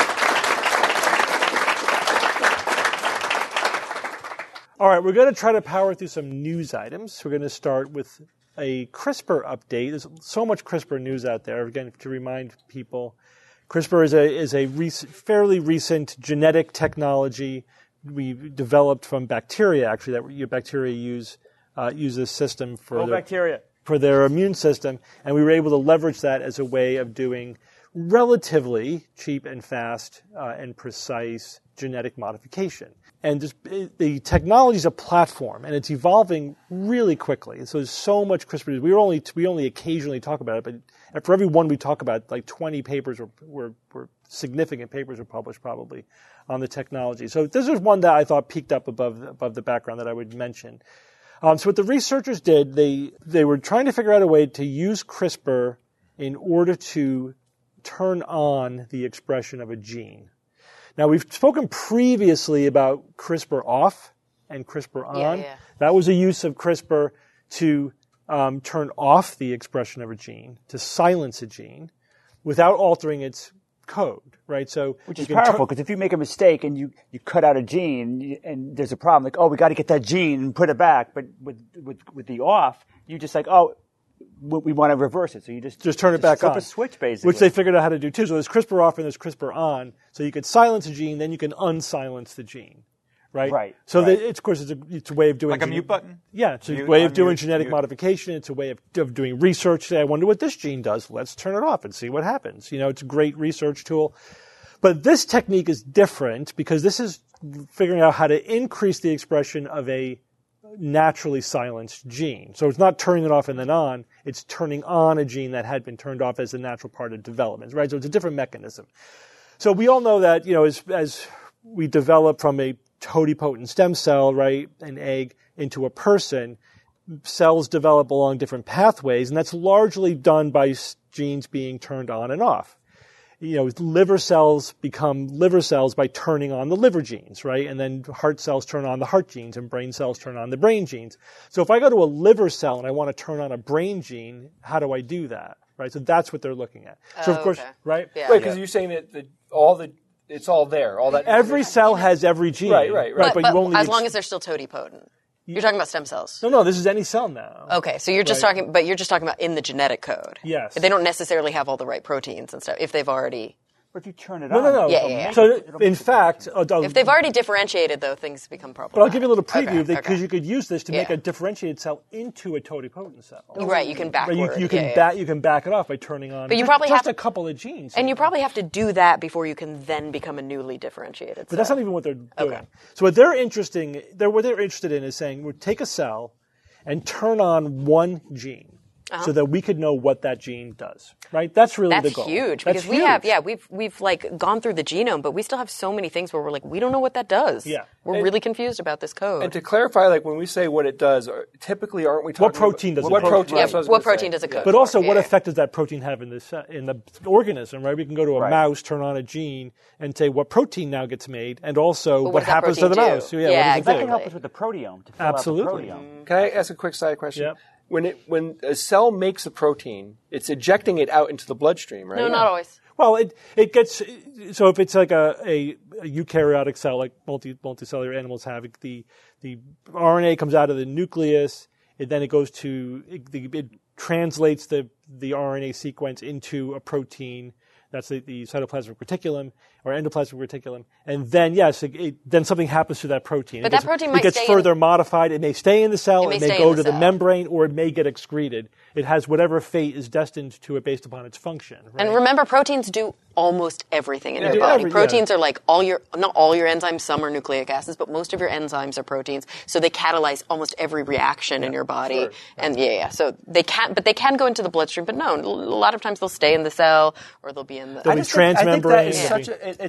All right, we're going to try to power through some news items. We're going to start with a CRISPR update. There's so much CRISPR news out there. Again, to remind people, CRISPR is a is a rec- fairly recent genetic technology we developed from bacteria. Actually, that you- bacteria use uh, use this system for Go their, bacteria. for their immune system, and we were able to leverage that as a way of doing relatively cheap and fast uh, and precise genetic modification. And just, it, the technology is a platform, and it's evolving really quickly. So there's so much CRISPR. We only we only occasionally talk about it, but for every one we talk about, like twenty papers were, were, were significant papers were published probably on the technology. So this is one that I thought peaked up above above the background that I would mention. Um, so what the researchers did, they they were trying to figure out a way to use CRISPR in order to turn on the expression of a gene. Now, we've spoken previously about CRISPR off and CRISPR on. Yeah, yeah. That was a use of CRISPR to um, turn off the expression of a gene, to silence a gene, without altering its code, right? So Which you is can tur- powerful, because if you make a mistake and you, you cut out a gene you- and there's a problem, like, oh, we got to get that gene and put it back. But with, with, with the off, you just like, oh, we, we want to reverse it. So you just just turn it back flip on. a switch, basically. Which they figured out how to do too. So there's CRISPR off and there's CRISPR on. So you could silence a gene, then you can unsilence the gene, right? Right, So right. The, it's, of course, it's a, it's a way of doing Like a gene- mute button? Yeah, it's a Mute, way of doing unmute, genetic mute. modification. It's a way of, of doing research. Say, I wonder what this gene does. Let's turn it off and see what happens. You know, it's a great research tool. But this technique is different because this is figuring out how to increase the expression of a naturally silenced gene. So it's not turning it off and then on. It's turning on a gene that had been turned off as a natural part of development, right? So it's a different mechanism. So we all know that, you know, as, as we develop from a totipotent stem cell, right, an egg, into a person, cells develop along different pathways, and that's largely done by s- genes being turned on and off. You know, liver cells become liver cells by turning on the liver genes, right? And then heart cells turn on the heart genes, and brain cells turn on the brain genes. So if I go to a liver cell and I want to turn on a brain gene, how do I do that, right? So that's what they're looking at. So of Oh, course, okay. right? Yeah. Wait, because you're saying that the, all the it's all there, all that. Every cell has every gene, Right, right, right. But, But, but you only as need- long as they're still totipotent. You're talking about stem cells. no, no, this is any cell now. Okay, so you're just Right. talking, but you're just talking about in the genetic code. Yes. They don't necessarily have all the right proteins and stuff if they've already. But if you turn it No, on. no, no. Yeah, yeah, yeah. So in fact, I'll, I'll- If they've already differentiated, though, things become problematic. but I'll give you a little preview Okay, because okay. you could use this to make Yeah. a differentiated cell into a totipotent cell. Right, you can Right, backward. you, you can yeah, yeah. back you can back it off by turning on. But you just, probably just have a couple of genes. And you probably have to do that before you can then become a newly differentiated. But that's not even what they're doing. Okay. So what they're interesting, they're what they're interested in is saying, we'll take a cell and turn on one gene so that we could know what that gene does. Right? That's really That's the goal. huge That's because we huge. have, yeah, we've we've like gone through the genome, but we still have so many things where we're like, we don't know what that does. Yeah. we're And- really confused about this code. And to clarify, like when we say what it does, are- typically aren't we talking What protein about, does it what code? protein? yeah, that's I was what gonna protein say. does it code? But for? also, what Yeah. effect does that protein have in the ce- in the organism? Right? We can go to a Right. mouse, turn on a gene, and say what protein now gets made, and also what what does that happens to the protein do? mouse. Yeah, Yeah, what does it That do? can exactly. help us with the proteome. To fill Absolutely. Out the proteome. Can I ask a quick side question? Yep. When it when a cell makes a protein, it's ejecting it out into the bloodstream, right? no, not always. Well, it it gets so if it's like a, a, a eukaryotic cell, like multi multicellular animals have, the the R N A comes out of the nucleus, and then it goes to it, the, it translates the the R N A sequence into a protein. That's the, the cytoplasmic reticulum or endoplasmic reticulum, and then yes, it, it, then something happens to that protein. But it that gets, protein it might gets stay further in- modified. It may stay in the cell. It may It may stay go in to the the cell. membrane, or it may get excreted. It has whatever fate is destined to it based upon its function. Right? And remember, proteins do almost everything in They your do body. every- proteins yeah. are like all your, not all your enzymes, some are nucleic acids, but most of your enzymes are proteins. So they catalyze almost every reaction in your body. sure. And yeah, yeah. So they can, but they can go into the bloodstream, but no, a lot of times they'll stay in the cell or they'll be in the. They'll I be just think, I think that transmembrane. is Yeah. such a it, it's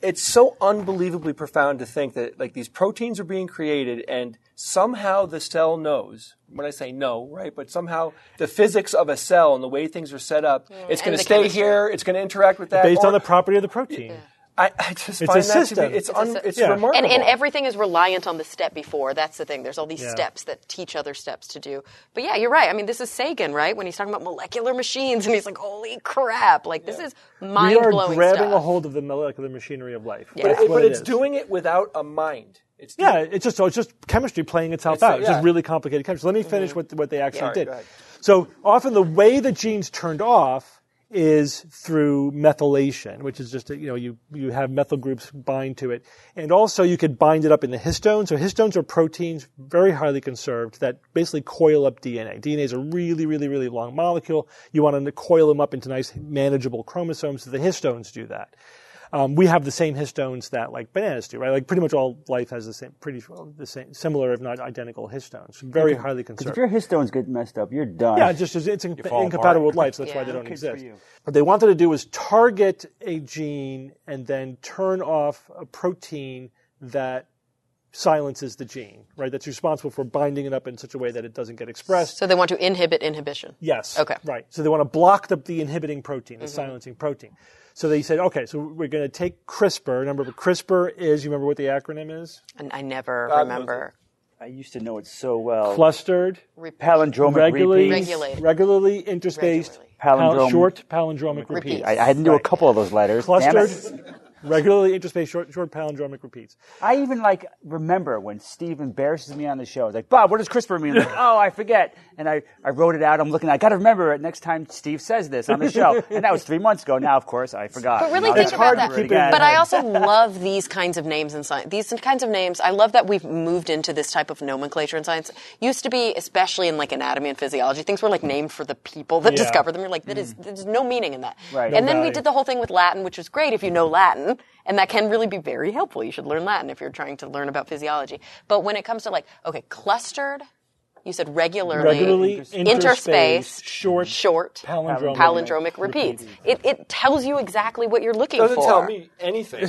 it's so unbelievably profound to think that like these proteins are being created and somehow the cell knows. When I say no, right? But somehow the physics of a cell and the way things are set up, mm. it's going to stay chemistry. here. It's going to interact with that. Based or, on the property of the protein. Yeah. I, I just it's find a that system. to be, it's, it's, un, a, it's yeah. remarkable. And, and everything is reliant on the step before. That's the thing. There's all these yeah. steps that teach other steps to do. But yeah, you're right. I mean, this is Sagan, right? When he's talking about molecular machines and he's like, holy crap. Like, this yeah. is mind-blowing stuff. We are grabbing a hold of the molecular machinery of life. Yeah. But, it, but it it's is. doing it without a mind. It's yeah, it's just, it's just chemistry playing itself it's, out. Uh, It's yeah. just really complicated chemistry. Let me finish mm-hmm. what, what they actually Sorry, did. go ahead. So often the way the gene's turned off is through methylation, which is just, you know, you, you have methyl groups bind to it. And also you could bind it up in the histone. So histones are proteins, very highly conserved, that basically coil up D N A. D N A is a really, really, really long molecule. You want to coil them up into nice, manageable chromosomes. So the histones do that. Um, we have the same histones that like bananas do, right? Like pretty much all life has the same, pretty the same, similar if not identical histones. Very highly conserved. If your histones get messed up, you're done. Yeah, just it's in, incompatible with life, so that's yeah. why they don't Good exist. for you. What they wanted to do was target a gene and then turn off a protein that silences the gene, right? That's responsible for binding it up in such a way that it doesn't get expressed. So they want to inhibit inhibition. Yes. Okay. Right. So they want to block the, the inhibiting protein, the mm-hmm. silencing protein. So they said, okay, so we're going to take CRISPR. Remember, CRISPR is, you remember what the acronym is? And I never God remember. I used to know it so well. Clustered, palindromic regularly, repeats. Regulated. regularly interspaced, Regularly. pal- Palindrome- short palindromic repeats. Repeats. I, I had to do a couple of those letters. Damn Clustered, it. regularly interspaced, short, short palindromic repeats. I even like remember when Steve embarrasses me on the show. He's like, Bob, what does CRISPR mean? I'm like, oh, I forget. And I, I wrote it out. I'm looking, I got to remember it next time Steve says this on the show. And that was three months ago. Now, of course, I forgot. But really Now think it's about hard that. to keep it in But my I head. also love these kinds of names in science. These kinds of names, I love that we've moved into this type of nomenclature in science. Used to be, especially in like anatomy and physiology, things were like named for the people that Yeah. discovered them. You're like, that is, there's no meaning in that. Right. And No then we value. did the whole thing with Latin, which was great if you know Latin. And that can really be very helpful. You should learn Latin if you're trying to learn about physiology. But when it comes to like, okay, clustered, you said regularly, Regularly interspaced, interspaced, short, short palindromic, palindromic repeats. It, it tells you exactly what you're looking doesn't for. tell me anything.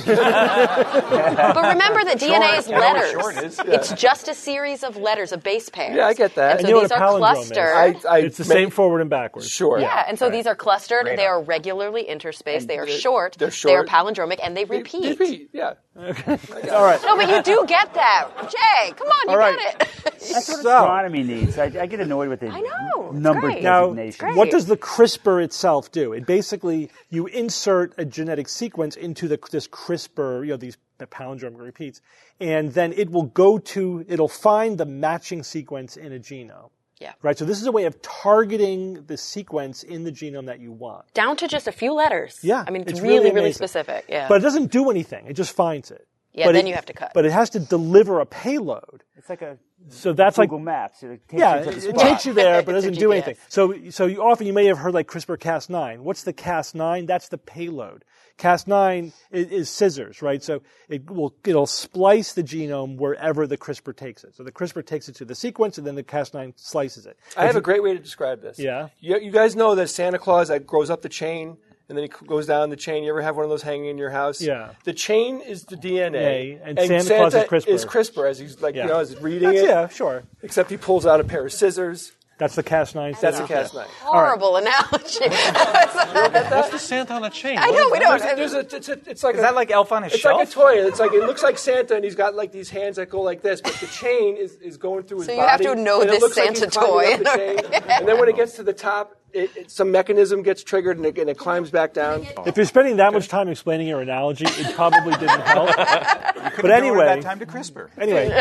But remember that D N A is I know what letters. short is, yeah. It's just a series of letters, of base pairs. Yeah, I get that. And And so you know these what a are palindrome is. clustered. I, I It's the may- same forward and backwards. Sure. yeah, and so these are clustered. Great They are regularly interspaced. They are they're- short. they're They are short. palindromic, and they repeat. Repeat. Yeah. All right. No, but you do get that, Jay. Come on, you All right. get it. That's what So- astronomy needs. I, I get annoyed with the I know. It's number great. Now, designation. great. what does the CRISPR itself do? It basically, you insert a genetic sequence into the, this CRISPR, you know, these palindromic repeats, and then it will go to, it'll find the matching sequence in a genome. Yeah. Right? So this is a way of targeting the sequence in the genome that you want. Down to just a few letters. Yeah, I mean, it's, it's really, really really amazing. specific. Yeah. But it doesn't do anything. It just finds it. Yeah, But then it- you have to cut. But it has to deliver a payload. It's like a So that's like Google Maps. It takes Yeah, you to it, the it spot. takes you there, but It's doesn't a do G P S. anything. So, so you, often you may have heard like CRISPR Cas nine. What's the Cas nine? That's the payload. Cas nine is, is scissors, right? So it will it'll splice the genome wherever the CRISPR takes it. So the CRISPR takes it to the sequence, and then the Cas nine slices it. I have a great way to describe this. Yeah. You, you guys know that Santa Claus that grows up the chain and then he goes down the chain. You ever have one of those hanging in your house? Yeah. The chain is the D N A, Yeah, and Santa Claus is CRISPR. is CRISPR as he's like Yeah. you know as reading That's, it. yeah, sure. Except he pulls out a pair of scissors. That's the Cas nine. That's a scissors. Cas nine. Horrible analogy. What's the Santa on a chain? I know, we don't. There's a, there's a, it's, a, it's like Is a, that like Elf on a It's Shelf? like a toy. It's like it looks like Santa, and he's got like these hands that go like this, but the chain is, is going through his So body. you have to know and it this looks like he's Santa climbing toy. up the chain. And then when it gets to the top, it, it, some mechanism gets triggered, and it, and it climbs back down. If you're spending that much time explaining your analogy, it probably didn't help. But Devoted anyway, that time to CRISPR. Anyway,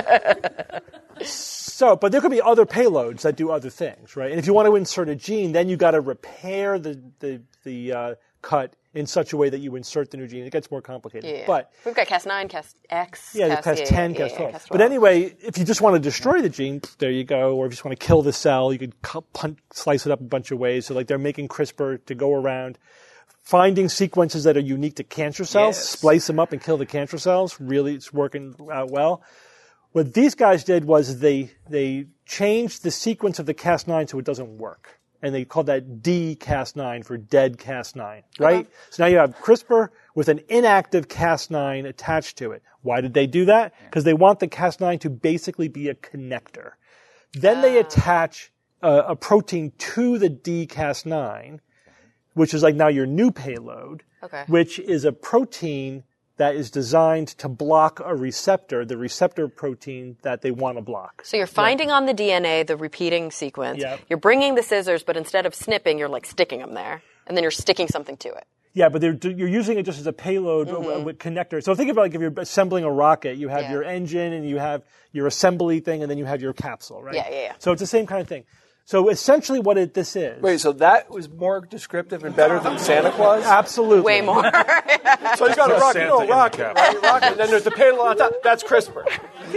so, but there could be other payloads that do other things, right? And if you want to insert a gene, then you got to repair the the the uh, cut in such a way that you insert the new gene. It gets more complicated. Yeah. But We've got Cas nine, Cas X, yeah, Cas, Cas yeah, ten, yeah, Cas yeah, twelve. Cas But anyway, if you just want to destroy the gene, there you go. Or if you just want to kill the cell, you could cut, punch, slice it up a bunch of ways. So like they're making CRISPR to go around finding sequences that are unique to cancer cells, Yes. splice them up and kill the cancer cells. Really, it's working out well. What these guys did was they they changed the sequence of the Cas nine so it doesn't work. and they call that D Cas nine for dead Cas nine, right? Uh-huh. So now you have CRISPR with an inactive Cas nine attached to it. Why did they do that? Because they want the Cas nine to basically be a connector. Then uh. they attach a, a protein to the D Cas nine, which is like now your new payload, okay. which is a protein that is designed to block a receptor, the receptor protein that they want to block. So you're finding right. on the D N A the repeating sequence. Yep. You're bringing the scissors, but instead of snipping, you're like sticking them there, and then you're sticking something to it. Yeah, but they're, you're using it just as a payload mm-hmm. with connector. So think about like if you're assembling a rocket, you have yeah. your engine and you have your assembly thing, and then you have your capsule, right? Yeah, yeah, yeah. So it's the same kind of thing. So essentially what it, this is... Wait, so that was more descriptive and better than Santa Claus? Absolutely. Way more. So you got a rocket, you know, a rocket, right? Rocket, and then there's the payload on top. That's CRISPR.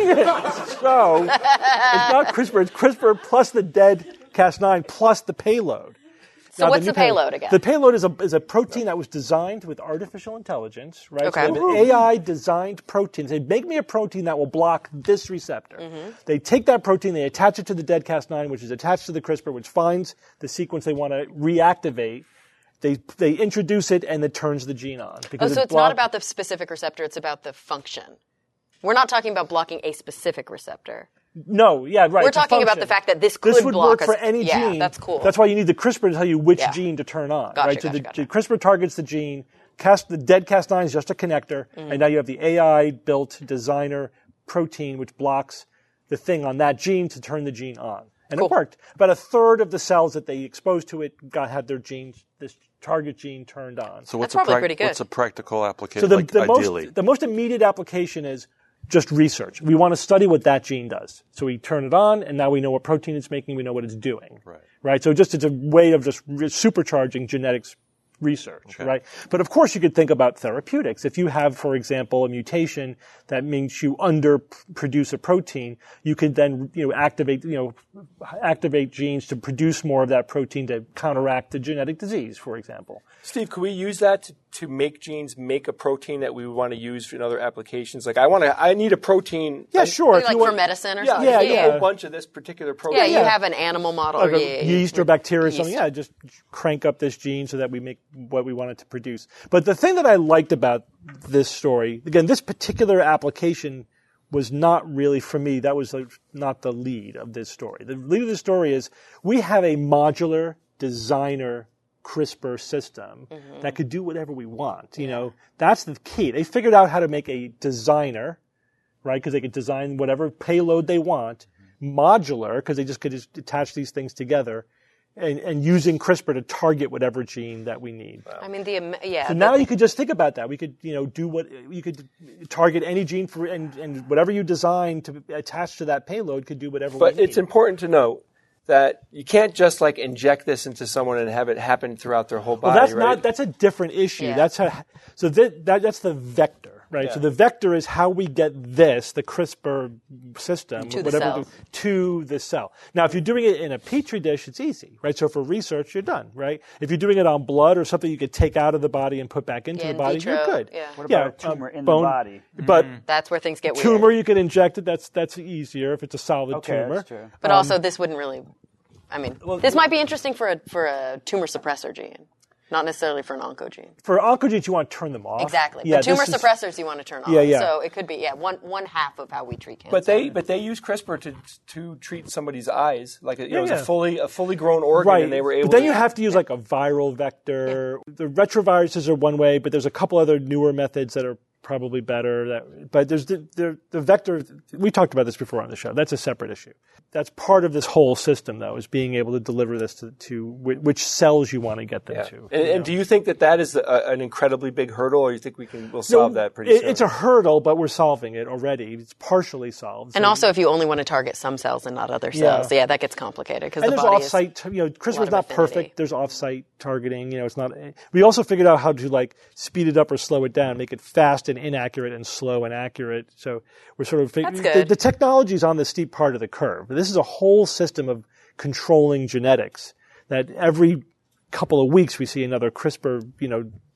So it's not CRISPR. It's CRISPR plus the dead Cas nine plus the payload. So now, what's the, the payload again? The payload is a is a protein that was designed with artificial intelligence, right? Okay. So they have an A I-designed protein. They make me a protein that will block this receptor. Mm-hmm. They take that protein, they attach it to the dead Cas nine, which is attached to the CRISPR, which finds the sequence they want to reactivate. They they introduce it, and it turns the gene on. Because oh, so it's block- not about the specific receptor, it's about the function. We're not talking about blocking a specific receptor. No, yeah, right. We're talking about the fact that this could this would block work a, for any yeah, gene. that's cool. That's why you need the CRISPR to tell you which yeah. gene to turn on. Gotcha, right? Gotcha, so the, gotcha. the CRISPR targets the gene. Cas, the dead Cas nine is just a connector, mm-hmm. and now you have the A I-built designer protein which blocks the thing on that gene to turn the gene on. And cool. it worked. About a third of the cells that they exposed to it got had their genes, this target gene turned on. So what's That's probably a pra- pretty good. What's a practical application? So the, like, the ideally, most the most immediate application is just research. We want to study what that gene does. So we turn it on, and now we know what protein it's making. We know what it's doing. Right. Right. So just it's a way of just re- supercharging genetics research. Okay. Right. But of course, you could think about therapeutics. If you have, for example, a mutation that means you underproduce a protein, you could then you know activate you know activate genes to produce more of that protein to counteract the genetic disease, for example. Steve, could we use that to, to make genes make a protein that we want to use in other applications? Like, I want to, I need a protein. Yeah, sure. Like, if you for want, medicine or yeah, something? Yeah, yeah, yeah. a whole bunch of this particular protein. Yeah, you Yeah. have an animal model. like or a yeah, yeast or bacteria or yeast. something. Yeah, just crank up this gene so that we make what we want it to produce. But the thing that I liked about this story, again, this particular application was not really for me. That was like not the lead of this story. The lead of the story is we have a modular designer CRISPR system mm-hmm. that could do whatever we want. You know, that's the key. They figured out how to make a designer, right? Because they could design whatever payload they want, mm-hmm. modular, because they just could just attach these things together, and, and using CRISPR to target whatever gene that we need. Wow. I mean, the yeah. So the, now you could just think about that. We could, you know, do what you could target any gene for, and, and whatever you design to attach to that payload could do whatever. But we it's need. important to note that you can't just like inject this into someone and have it happen throughout their whole body. Well, that's right? not. That's a different issue. Yeah. That's how. So that, that that's the vector, right? Yeah. So the vector is how we get this, the CRISPR system, To the whatever, cell. to the cell. Now, if you're doing it in a petri dish, it's easy, right? So for research, you're done, right? If you're doing it on blood or something you could take out of the body and put back into Yeah, the in body, vitro, you're good. yeah. What Yeah, about a tumor um, in bone- the body? But That's where things get weird. tumor, you can inject it. That's that's easier if it's a solid Okay, tumor. that's true. But also, this wouldn't really. I mean, this might be interesting for a for a tumor suppressor gene, not necessarily for an oncogene. For oncogenes, you want to turn them off. Exactly. Yeah, but tumor this is- suppressors you want to turn off. Yeah, yeah. So it could be yeah one one half of how we treat cancer. But they but they use CRISPR to to treat somebody's eyes, like a, you know, it was Yeah, a yeah. fully a fully grown organ, Right, and they were able. but then to, you have to use like a viral vector. The retroviruses are one way, but there's a couple other newer methods that are probably better. That, but there's the, the, the vector. We talked about this before on the show. That's a separate issue. That's part of this whole system, though, is being able to deliver this to, to wh- which cells you want to get them Yeah. to. And, you know? and do you think that that is a, an incredibly big hurdle, or you think we can we'll solve No, that pretty it- soon? It's a hurdle, but we're solving it already. It's partially solved. and So- also, if you only want to target some cells and not other Yeah. cells, yeah, that gets complicated because and the there's body is. off-site, you know, CRISPR's of not affinity. perfect. There's off-site targeting. You know, it's not. We also figured out how to like speed it up or slow it down, make it fast and inaccurate and slow and accurate. So we're sort of That's the, good. the technology's on the steep part of the curve. But this is a whole system of controlling genetics that every couple of weeks we see another CRISPR, you know,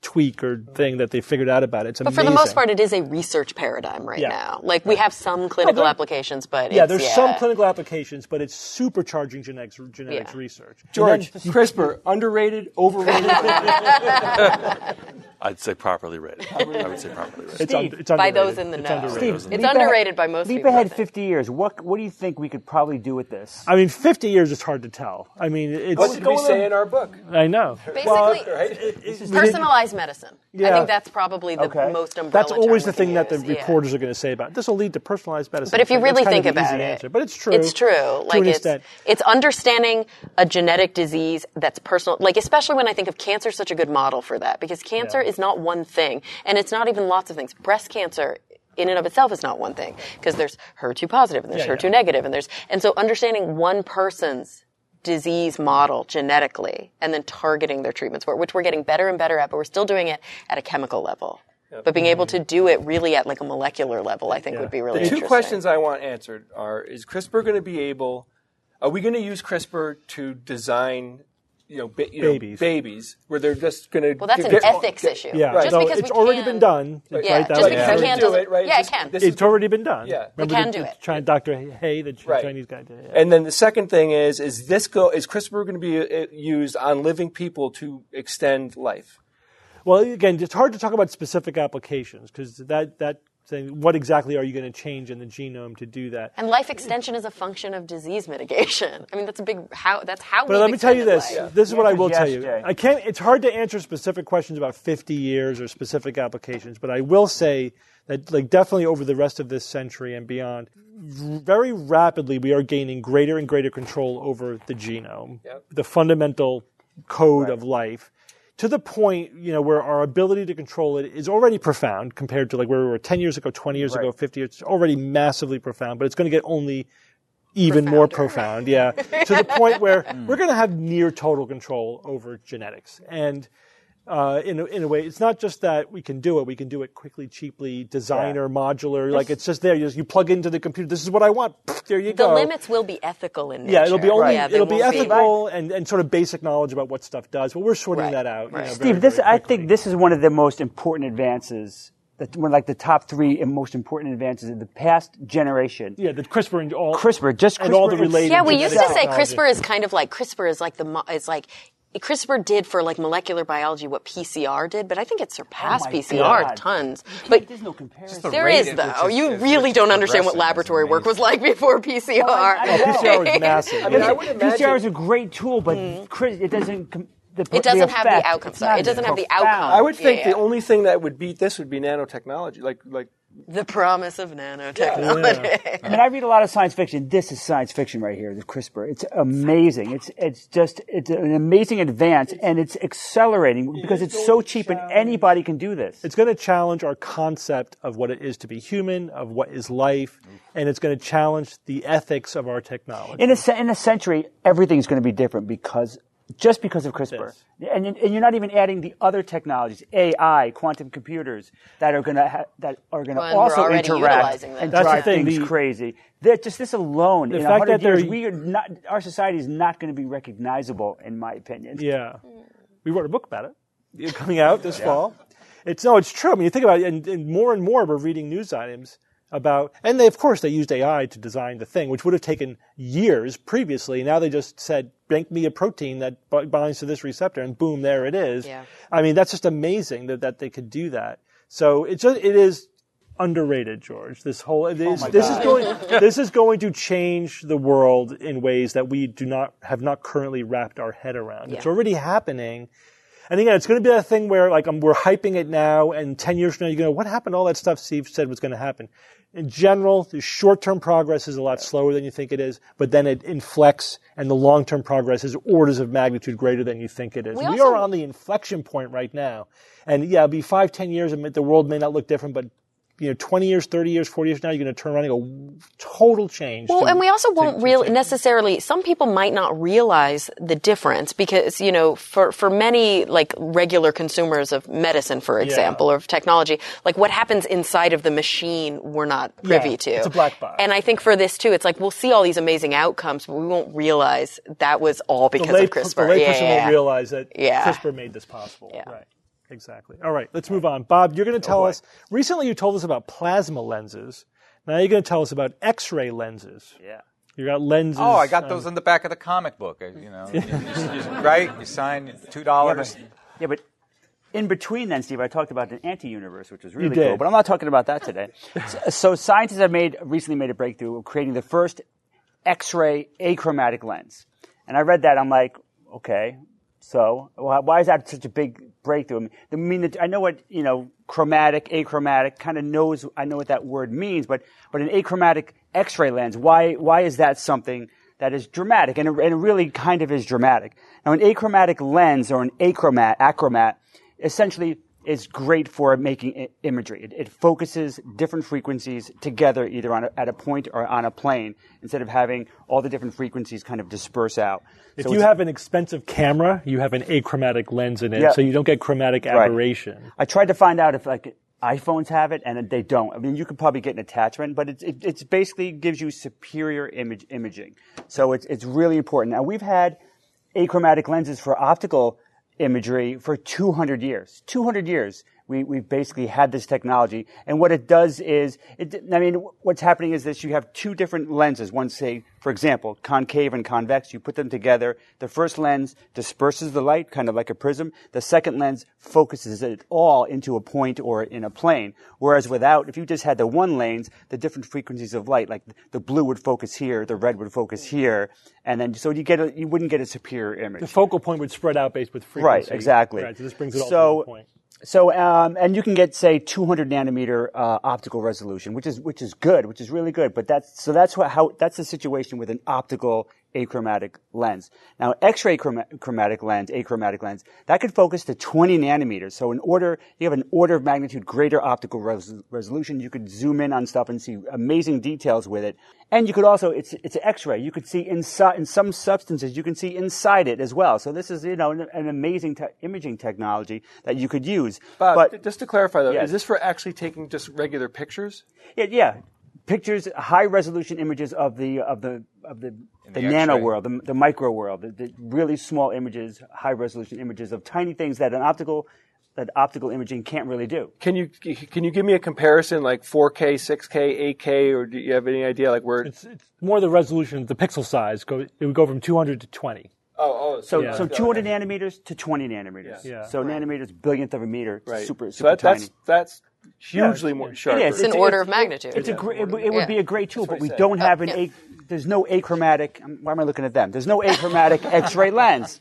tweak or thing that they figured out about it. It's But amazing. for the most part, it is a research paradigm right Yeah. now. Like, we have some clinical there- applications, but yeah, it's, there's yeah. some clinical applications, but it's supercharging genetics genetics Yeah. research. George, CRISPR, underrated, overrated? I'd say properly rated. I would say properly rated. It's, un- Steve, it's By underrated. those in the It's know. underrated. Steve, It's leap underrated ahead- by most leap people, I ahead think. fifty years. What what do you think we could probably do with this? I mean, fifty years is hard to tell. I mean, it's. What did we say in our book? I know. Basically, personalized medicine. I Yeah. think that's probably the Okay. most umbrella That's always term the we thing can that the use. Yeah. reporters are going to say about it. This will lead to personalized medicine. But if you That's really kind think of the about easy it, answer. But it's true. It's true. To Like an it's extent. it's understanding a genetic disease that's personal. Like, especially when I think of cancer, is such a good model for that, because cancer Yeah. is not one thing, and it's not even lots of things. Breast cancer in and of itself is not one thing, because there's H E R two positive and there's Yeah, H E R two yeah. negative, and there's and so understanding one person's disease model genetically and then targeting their treatments for it, which we're getting better and better at, but we're still doing it at a chemical level. But being able to do it really at like a molecular level, I think would be really The two interesting. questions I want answered are: is CRISPR going to be able? Are we going to use CRISPR to design, you know, ba- you know, Babies. babies, where they're just going to? Well, that's an ethics issue. Yeah, Right. Just so because it's we already can- been done. Yeah, right? just That because was- we Yeah. can Do doesn't. it, right? Yeah, This- it can. this It's already been done. Yeah. We Remember can the, do the it. China, Doctor Hay, the Ch- Right. Chinese guy did it. And then the second thing is: is this go? Is CRISPR going to be uh, used on living people to extend life? Well, again, it's hard to talk about specific applications because that that thing. What exactly are you going to change in the genome to do that? And life extension is a function of disease mitigation. I mean, that's a big how. That's how. But we've let me tell you extended this. life. This is what I answer's will tell yes, you. Jay. I can't. It's hard to answer specific questions about fifty years or specific applications, but I will say that, like, definitely over the rest of this century and beyond, very rapidly we are gaining greater and greater control over the genome, Yep. the fundamental code of life, to the point, you know, where our ability to control it is already profound compared to like where we were ten years ago, twenty years ago, fifty years. It's already massively profound, but it's going to get only even more profound, yeah, to the point where we're going to have near total control over genetics. And uh, in, a, in a way, it's not just that we can do it, we can do it quickly, cheaply, designer, modular, like it's just there. You, just, you plug into the computer, this is what I want, there you The go. limits will be ethical in nature. Yeah, it'll be only Yeah, they it'll be won't ethical and, and sort of basic knowledge about what stuff does, but we're sorting Right, that out. right. You know, Steve, very, this very I quickly. think this is one of the most important advances. That one like the top three and most important advances in the past generation. Yeah, the CRISPR and all CRISPR, just and all the CRISPR related. Yeah, we used to genetic say technology. CRISPR is kind of like CRISPR is like the mo- is like CRISPR did for like molecular biology what P C R did, but I think it surpassed Oh my P C R God. tons. But But there's no comparison. the there rate is at though. which You it's- really it's don't understand what progressing is laboratory work was amazing. like before P C R. I know. P C R was massive. I mean, I would P C R is imagine. a great tool, but Chris, it doesn't. com- The, It doesn't the have the effect, outcome, it's sorry. not It doesn't have the profound. outcome. I would think Yeah. the only thing that would beat this would be nanotechnology, like like. The promise of nanotechnology. I mean, I read a lot of science fiction. This is science fiction right here, the CRISPR. It's amazing. It's it's just it's an amazing advance, and it's accelerating because it's so cheap, and anybody can do this. It's going to challenge our concept of what it is to be human, of what is life, and it's going to challenge the ethics of our technology. In a ce- in a century, everything's going to be different because just because of CRISPR, and, you- and you're not even adding the other technologies, A I, quantum computers that are going to ha- that are going to Well, and we're also already interact utilizing them. and That's the drive thing, things the- crazy. That just this alone, in fact a hundred that they're- years, we are not. Our society is not going to be recognizable, in my opinion. Yeah. We wrote a book about it. It's coming out this fall. It's no, it's true. I mean, you think about it, and, and more and more we're reading news items about, and they, of course, they used A I to design the thing, which would have taken years previously. Now they just said, make me a protein that b- binds to this receptor, and boom, there it is. Yeah. I mean, that's just amazing that, that they could do that. So it's just, it is underrated, George. This whole, it is, this is going, this is going to change the world in ways that we do not, have not currently wrapped our head around. It's Yeah. already happening. And again, it's going to be that thing where, like, um, we're hyping it now, and ten years from now, you're going to, what happened to all that stuff Steve said was going to happen? In general, the short-term progress is a lot slower than you think it is, but then it inflects, and the long-term progress is orders of magnitude greater than you think it is. We We, also- are on the inflection point right now. And yeah, it'll be five, ten years, and the world may not look different, but you know, twenty years, thirty years, forty years now, you're going to turn around and go, total change. Well, to- and we also won't to- really to- necessarily, some people might not realize the difference because, you know, for, for many, like, regular consumers of medicine, for example, or of technology, like, what happens inside of the machine, we're not privy Yeah, to. it's a black box. And I think for this, too, it's like, we'll see all these amazing outcomes, but we won't realize that was all because the lay, of CRISPR. The layperson yeah. won't realize that Yeah. CRISPR made this possible. Yeah. Right. Exactly. All right, let's move on. Bob, you're going to tell boy. us, recently you told us about plasma lenses. Now you're going to tell us about X-ray lenses. Yeah. You got lenses. Oh, I got um, those in the back of the comic book. You know, you, you, right? You sign two dollars. Yeah, yeah, but in between then, Steve, I talked about an anti-universe, which was really did. cool. But I'm not talking about that today. so, so scientists have made recently made a breakthrough of creating the first X-ray achromatic lens. And I read that, I'm like, okay, so why is that such a big breakthrough? I mean, I know what, you know, chromatic, achromatic, kind of knows, I know what that word means, but, but an achromatic X-ray lens, why, why is that something that is dramatic? And it, and it really kind of is dramatic. Now, an achromatic lens or an achromat, achromat, essentially is great for making I- imagery. It, it focuses different frequencies together, either on a, at a point or on a plane, instead of having all the different frequencies kind of disperse out. If So you it's- have an expensive camera, you have an achromatic lens in it, Yeah. so you don't get chromatic Right. aberration. I tried to find out if like iPhones have it, and they don't. I mean, you could probably get an attachment, but it's it, it's basically gives you superior image imaging. So it's it's really important. Now we've had achromatic lenses for optical imagery for two hundred years. two hundred years. We, we've basically had this technology. And what it does is, it, I mean, what's happening is this, you have two different lenses. One, say, for example, concave and convex. You put them together. The first lens disperses the light, kind of like a prism. The second lens focuses it all into a point or in a plane. Whereas without, if you just had the one lens, the different frequencies of light, like the blue would focus here, the red would focus here, and then, so you get a, you wouldn't get a superior image. The focal point would spread out based with frequency. Right, exactly. Right, so this brings it all So- to one point. So, um, and you can get, say, two hundred nanometer uh, optical resolution, which is which is good, which is really good. But that's so that's what, how that's the situation with an optical achromatic lens. Now, X-ray chroma- chromatic lens, achromatic lens, that could focus to twenty nanometers. So, in order you have an order of magnitude greater optical res- resolution. You could zoom in on stuff and see amazing details with it. And you could also, it's it's an X-ray. You could see inside in some substances. You can see inside it as well. So this is, you know, an, an amazing te- imaging technology that you could use. Bob, but just to clarify though, Yes. is this for actually taking just regular pictures? yeah, yeah, pictures, high resolution images of the of the of the the, the nano X-ray. world, the, the micro world, the, the really small images, high resolution images of tiny things that an optical that optical imaging can't really do. Can you can you give me a comparison like four K, six K, eight K, or do you have any idea like where? It's, it's more the resolution, the pixel size. Go, it would go from two hundred to twenty. Oh, oh, So Yeah. so two hundred nanometers to twenty nanometers. Yeah. So nanometers, billionth of a meter, right. super so super that, tiny. that's that's hugely more sharp. It is. It's an order of magnitude. It's a gr- it, would- it would Yeah. be a great tool, but we I said. don't have an yeah. a. There's no achromatic. um, Why am I looking at them? There's no achromatic X-ray lens.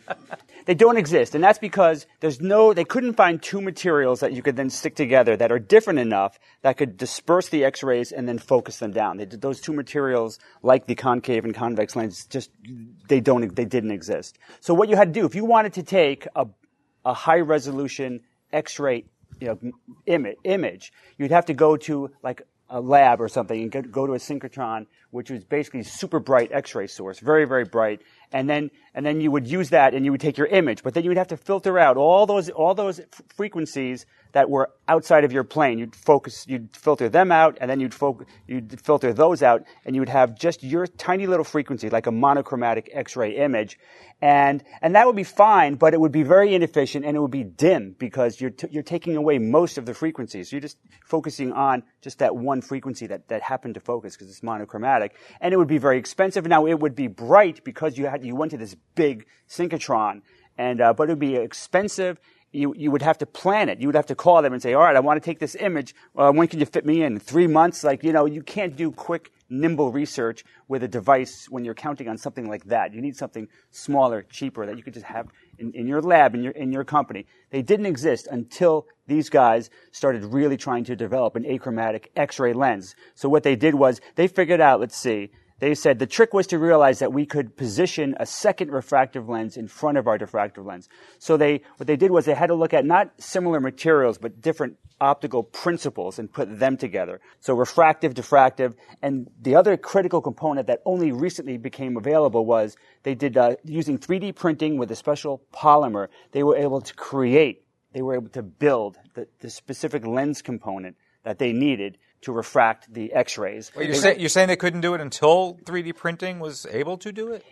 They don't exist, and that's because there's no. They couldn't find two materials that you could then stick together that are different enough that could disperse the X-rays and then focus them down. They did those two materials, like the concave and convex lens, just they don't. They didn't exist. So what you had to do, if you wanted to take a a high resolution X-ray, you know, image, image, you'd have to go to like a lab or something and go, go to a synchrotron, which was basically a super bright X-ray source, very, very bright. And then, and then you would use that and you would take your image, but then you would have to filter out all those, all those f- frequencies that were outside of your plane. You'd focus, you'd filter them out, and then you'd focus, you'd filter those out, and you would have just your tiny little frequency, like a monochromatic X-ray image. And, and that would be fine, but it would be very inefficient and it would be dim because you're, t- you're taking away most of the frequencies. You're just focusing on just that one frequency that, that happened to focus because it's monochromatic. And it would be very expensive. Now it would be bright because you had, you went to this big synchrotron and, uh, but it would be expensive. You, you would have to plan it. You would have to call them and say, all right, I want to take this image. Uh, when can you fit me in? Three months? Like, you know, you can't do quick, nimble research with a device when you're counting on something like that. You need something smaller, cheaper that you could just have in, in your lab, in your, in your company. They didn't exist until these guys started really trying to develop an achromatic X-ray lens. So what they did was they figured out, let's see, they said the trick was to realize that we could position a second refractive lens in front of our diffractive lens. So they, what they did was they had to look at not similar materials, but different optical principles and put them together. So refractive, diffractive, and the other critical component that only recently became available was they did, uh, using three D printing with a special polymer, they were able to create, they were able to build the, the specific lens component that they needed to refract the X-rays. Wait, you're, say, you're saying they couldn't do it until three D printing was able to do it? Yeah,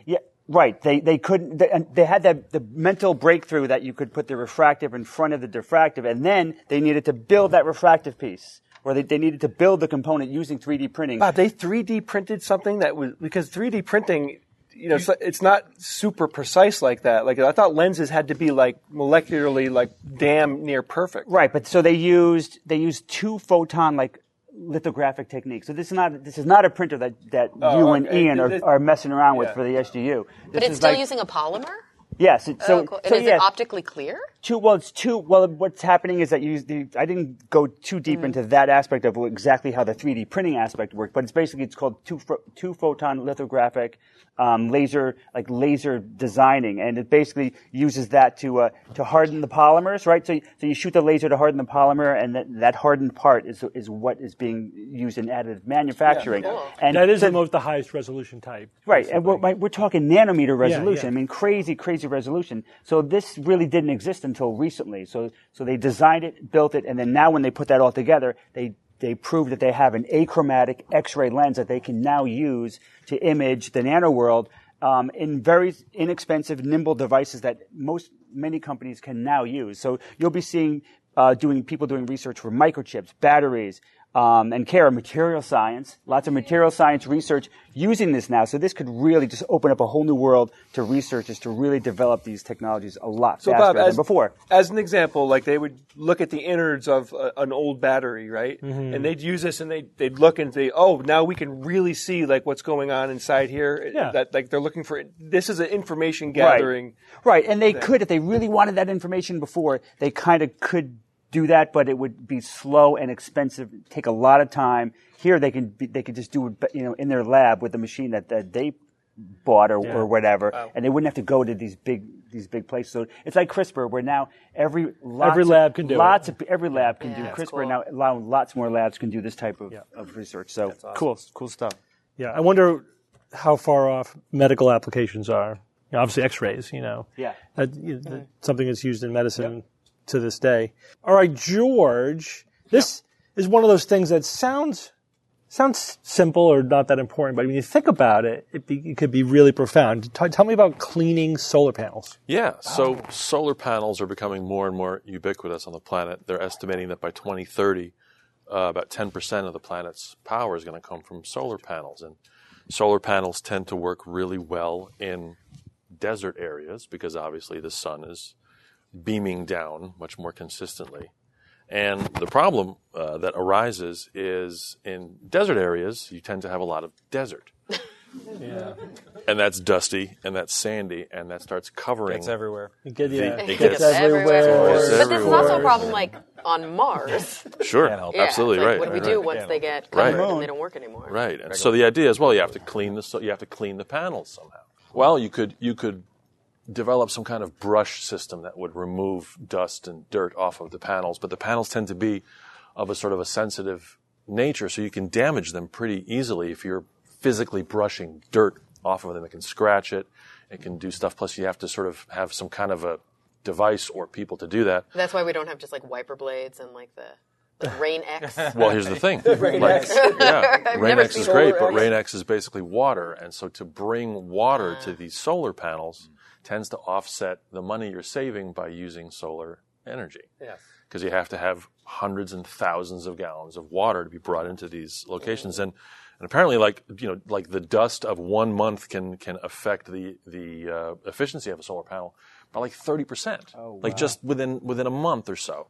Right. They they couldn't. They, and they had that the mental breakthrough that you could put the refractive in front of the diffractive, and then they needed to build that refractive piece, or they, they needed to build the component using three D printing. Bob, they three D printed something that was because three D printing, you know, it's, it's not super precise like that. Like I thought lenses had to be like molecularly like damn near perfect. Right. But so they used they used two photon like lithographic technique. So this is not this is not a printer that, that Oh, you and okay. Ian are, It- are messing around with yeah. for the S G U. But This it's is still like- using a polymer? yes. It, so oh, cool. And so is yeah, it optically clear? two. Well, it's two. Well, what's happening is that you. The, I didn't go too deep into that aspect of exactly how the three D printing aspect works, but it's basically it's called two pho- two photon lithographic um, laser like laser designing, and it basically uses that to uh, to harden the polymers, right? So so you shoot the laser to harden the polymer, and that that hardened part is is what is being used in additive manufacturing. cool. And That is so- the most the highest resolution type. Right, and we're, we're talking nanometer resolution. yeah. I mean, crazy, crazy resolution. So this really didn't exist until recently. So, so they designed it, built it, and then now when they put that all together, they they proved that they have an achromatic X-ray lens that they can now use to image the nano world um, in very inexpensive, nimble devices that most many companies can now use. So you'll be seeing uh, doing people doing research for microchips, batteries. Um, and care material science, lots of material science research using this now. So this could really just open up a whole new world to researchers to really develop these technologies a lot So faster Bob, than as, before. as an example, like they would look at the innards of a, an old battery, right? Mm-hmm. And they'd use this and they'd, they'd look and say, oh, now we can really see like what's going on inside here. Yeah. That like they're looking for, this is an information gathering. Right, and they could, if they really wanted that information before, they kind of could do that, but it would be slow and expensive, take a lot of time. Here, they can be, they could just do it, you know, in their lab with the machine that, that they bought or, or whatever, and they wouldn't have to go to these big these big places. So it's like CRISPR, where now every lots Every of- lab can do it. lots of every lab can Yeah, do that's CRISPR. cool. Now, allow lots more labs can do this type of, of research. So cool, cool stuff. Yeah, I wonder how far off medical applications are. You know, obviously, X-rays. You know, Yeah. That- you know, that- something that's used in medicine to this day. All right, George, this is one of those things that sounds sounds simple or not that important, but when you think about it, it, be, it could be really profound. T- tell me about cleaning solar panels. Yeah, so solar panels are becoming more and more ubiquitous on the planet. They're estimating that by twenty thirty, uh, about ten percent of the planet's power is going to come from solar panels. And solar panels tend to work really well in desert areas because obviously the sun is beaming down much more consistently. And the problem uh, that arises is in desert areas, you tend to have a lot of desert. Yeah, And that's dusty, and that's sandy, and that starts covering. It's everywhere. it get, yeah, It it gets gets everywhere. It's But this is everywhere. also a problem like on Mars. Sure, Can't help it. Yeah, absolutely it's like, right. What do we right, do right. once they get Right. covered and they don't work anymore? Right, and so the idea is, well, you have to clean the so you have to clean the panels somehow. Well, you could you could develop some kind of brush system that would remove dust and dirt off of the panels, but the panels tend to be of a sort of a sensitive nature, so you can damage them pretty easily if you're physically brushing dirt off of them. It can scratch it, it can do stuff. Plus, you have to sort of have some kind of a device or people to do that. That's why we don't have just like wiper blades and like the, the Rain X. Well, here's the thing. Like, yeah, Rain never X is seen great, Solar but X. Rain X is basically water, and so to bring water to these solar panels tends to offset the money you're saving by using solar energy. Yeah. Because you have to have hundreds and thousands of gallons of water to be brought into these locations, and and apparently, like you know, like the dust of one month can can affect the the uh, efficiency of a solar panel by like thirty percent, like just within within a month or so.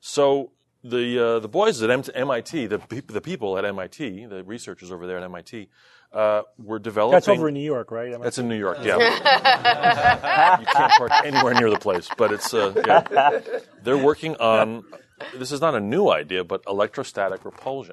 So the uh, the boys at M I T, the pe- the people at M I T, the researchers over there at M I T, uh, were developing. That's over in New York, right? Am I- That's in New York, yeah. You can't park anywhere near the place, but it's uh, yeah. They're working on. This is not a new idea, but electrostatic repulsion.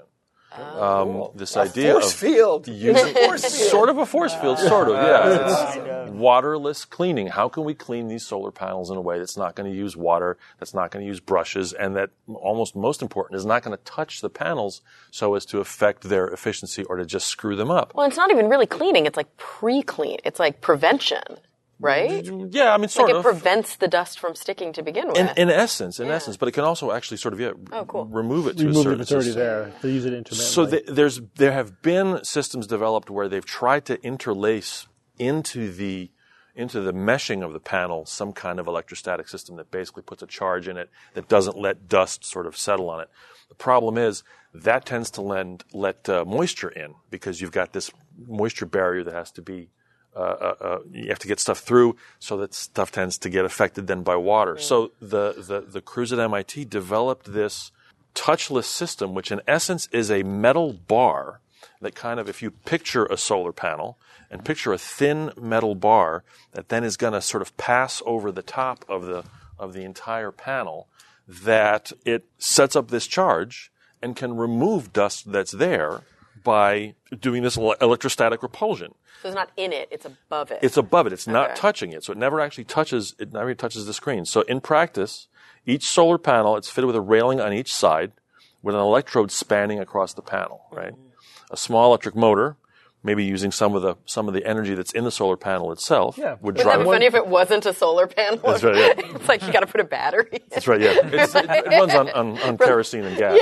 Um, this idea Force of field. using Force field. sort of a force field, sort of, yeah. It's waterless cleaning. How can we clean these solar panels in a way that's not going to use water, that's not going to use brushes, and that almost most important is not going to touch the panels so as to affect their efficiency or to just screw them up? Well, it's not even really cleaning. It's like pre-clean. It's like prevention, right? Yeah, I mean, sort Like it of. prevents the dust from sticking to begin with. In, in essence, in Yeah. essence, but it can also actually sort of yeah, Oh, cool. remove it to a Remove it certain if it's already extent. there. They use it intermittently. So th- there's there have been systems developed where they've tried to interlace into the into the meshing of the panel some kind of electrostatic system that basically puts a charge in it that doesn't let dust sort of settle on it. The problem is that tends to lend, let uh, moisture in because you've got this moisture barrier that has to be, uh, uh, uh, you have to get stuff through, so that stuff tends to get affected then by water. So the, the, the crews at M I T developed this touchless system, which in essence is a metal bar that kind of, if you picture a solar panel and picture a thin metal bar that then is going to sort of pass over the top of the of the entire panel, that it sets up this charge and can remove dust that's there by doing this ele- electrostatic repulsion. So it's not in it; it's above it. It's above it. It's not Okay. touching it, so it never actually touches. It never touches the screen. So in practice, each solar panel, it's fitted with a railing on each side with an electrode spanning across the panel, right? A small electric motor, maybe using some of the some of the energy that's in the solar panel itself, Yeah. would Wouldn't drive that be it. funny if it wasn't a solar panel? That's right, yeah. It's like you got to put a battery in. That's right, yeah. It's, it, it runs on, on, on kerosene and gas.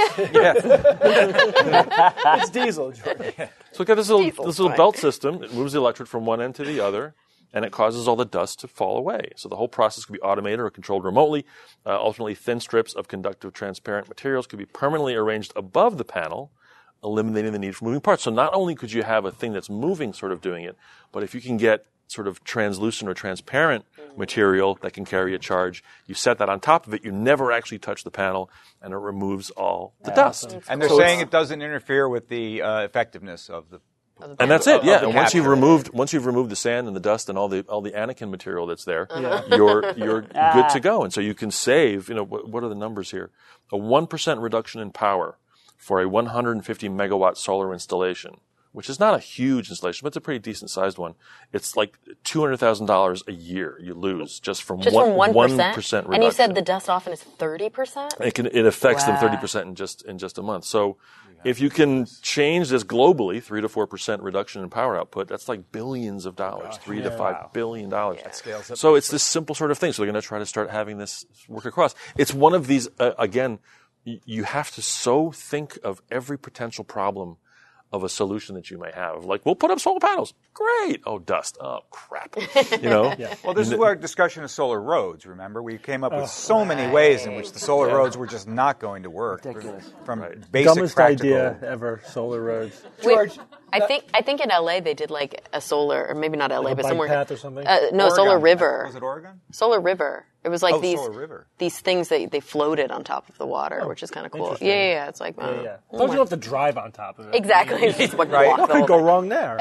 It's diesel, George. So we've got this little, Diesel's this little fine. belt system. It moves the electrode from one end to the other, and it causes all the dust to fall away. So the whole process could be automated or controlled remotely. Uh, ultimately, thin strips of conductive transparent materials could be permanently arranged above the panel, eliminating the need for moving parts. So not only could you have a thing that's moving sort of doing it, but if you can get sort of translucent or transparent material that can carry a charge, you set that on top of it, you never actually touch the panel, and it removes all the dust. And they're So saying it's- it doesn't interfere with the uh, effectiveness of the. And that's Of- it, of yeah. the And once you've capture. removed, once you've removed the sand and the dust and all the all the Anakin material that's there, you're you're good to go. And so you can save. You know, what, what are the numbers here? A one percent reduction in power for a one hundred fifty megawatt solar installation, which is not a huge installation, but it's a pretty decent sized one. It's like two hundred thousand dollars a year you lose just from Just one from one one percent. reduction. And you said the dust often is thirty percent. It can it affects them Wow. thirty percent in just in just a month. So if you can change this globally, three to four percent reduction in power output, that's like billions of dollars, three to five billion dollars. That scales up. So it's this simple sort of thing. So they're going to try to start having this work across. It's one of these uh, again. y- You have to so think of every potential problem of a solution that you may have. Like, we'll put up solar panels. Great. Oh, dust. Oh, crap. You know? Well, this is our discussion of solar roads, remember? We came up with so many ways in which the solar roads were just not going to work. Ridiculous. From basic Dumbest practical. idea ever, solar roads. George, I think I think in L A they did like a solar, or maybe not L A, Like a but bike somewhere. path or something? Uh, no, Oregon. Solar River. Was it Oregon? Solar River. It was like Oh, these Solar River. these things that they floated on top of the water, which is kind of cool. interesting. Yeah, yeah, yeah. It's like uh, Yeah, yeah. As long as you don't have to drive on top of it. exactly. It's just like Right. walk What the could whole go thing. wrong there?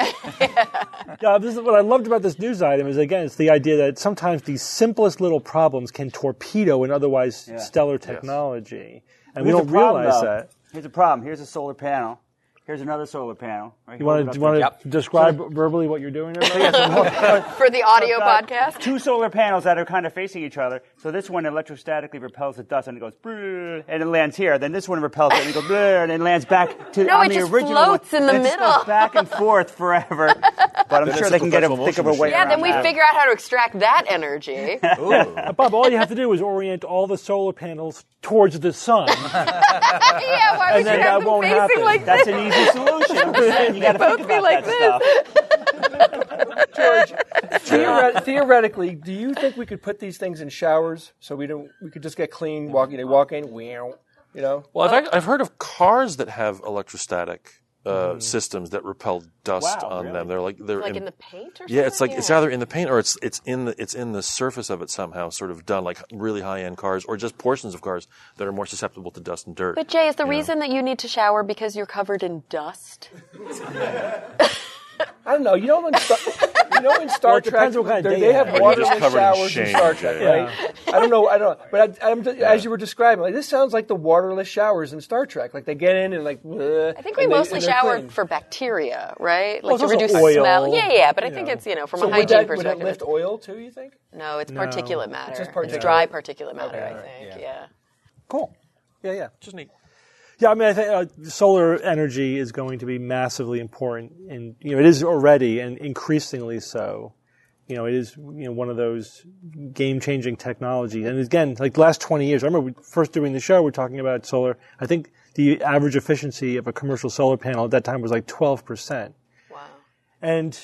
yeah, this is what I loved about this news item is, again, it's the idea that sometimes these simplest little problems can torpedo an otherwise stellar technology. And we Here's don't the problem, realize though. that. Here's the problem. Here's a solar panel. Here's another solar panel. Right, You hold want it to, up you want to Yep. describe verbally what you're doing there? For the audio got podcast. Two solar panels that are kind of facing each other. So this one electrostatically repels the dust and it goes brrr, and it lands here. Then this one repels it and it goes brrr, and it lands back to No, on it the just original floats one. in the And it just middle. goes back and forth forever. But I'm Then sure it's they a can get a perpetual think of a motion way machine. Yeah, around then we that. figure out how to extract that energy. Bob, all you have to do is orient all the solar panels towards the sun. Yeah, why would then you that have them won't facing happen. like That's this? an easy solution. I'm just saying, you got to think Both be about like that stuff. Theoret- theoretically, do you think we could put these things in showers so we don't? We could just get clean, walk, you know, walk in, wow, you know? Well, I've, act- I've heard of cars that have electrostatic uh, systems that repel dust Wow, on really? them. They're like they're Like in the paint or something? yeah, it's like it's Yeah. either in the paint or it's it's in the it's in the surface of it somehow, sort of done like really high end cars or just portions of cars that are more susceptible to dust and dirt. But Jay, is the you know? reason that you need to shower because you're covered in dust? I don't know. You know in Star, you know in Star Well, it Trek, depends what kind of they, day they you have have. Or you're just waterless covered in showers in shame, Star Trek, Jay. right? I don't know. I don't know. But I, I'm, as you were describing, like this sounds like the waterless showers in Star Trek. Like they get in and like. I think we mostly shower for bacteria, right? Like Well, to it's reduce also oil, smell. Yeah, yeah, but I you think know. it's, you know, from So a would hygiene that, would that perspective. lift oil too? You think? No, it's No. particulate matter. just It's particulate. dry particulate matter, Okay. I think. Yeah. Cool. Yeah, yeah. Which is neat. Yeah, I mean, I think uh, solar energy is going to be massively important, and you know, it is already, and increasingly so. You know, it is you know one of those game-changing technologies. And again, like the last twenty years, I remember we first doing the show, we're talking about solar. I think the average efficiency of a commercial solar panel at that time was like twelve percent. Wow. And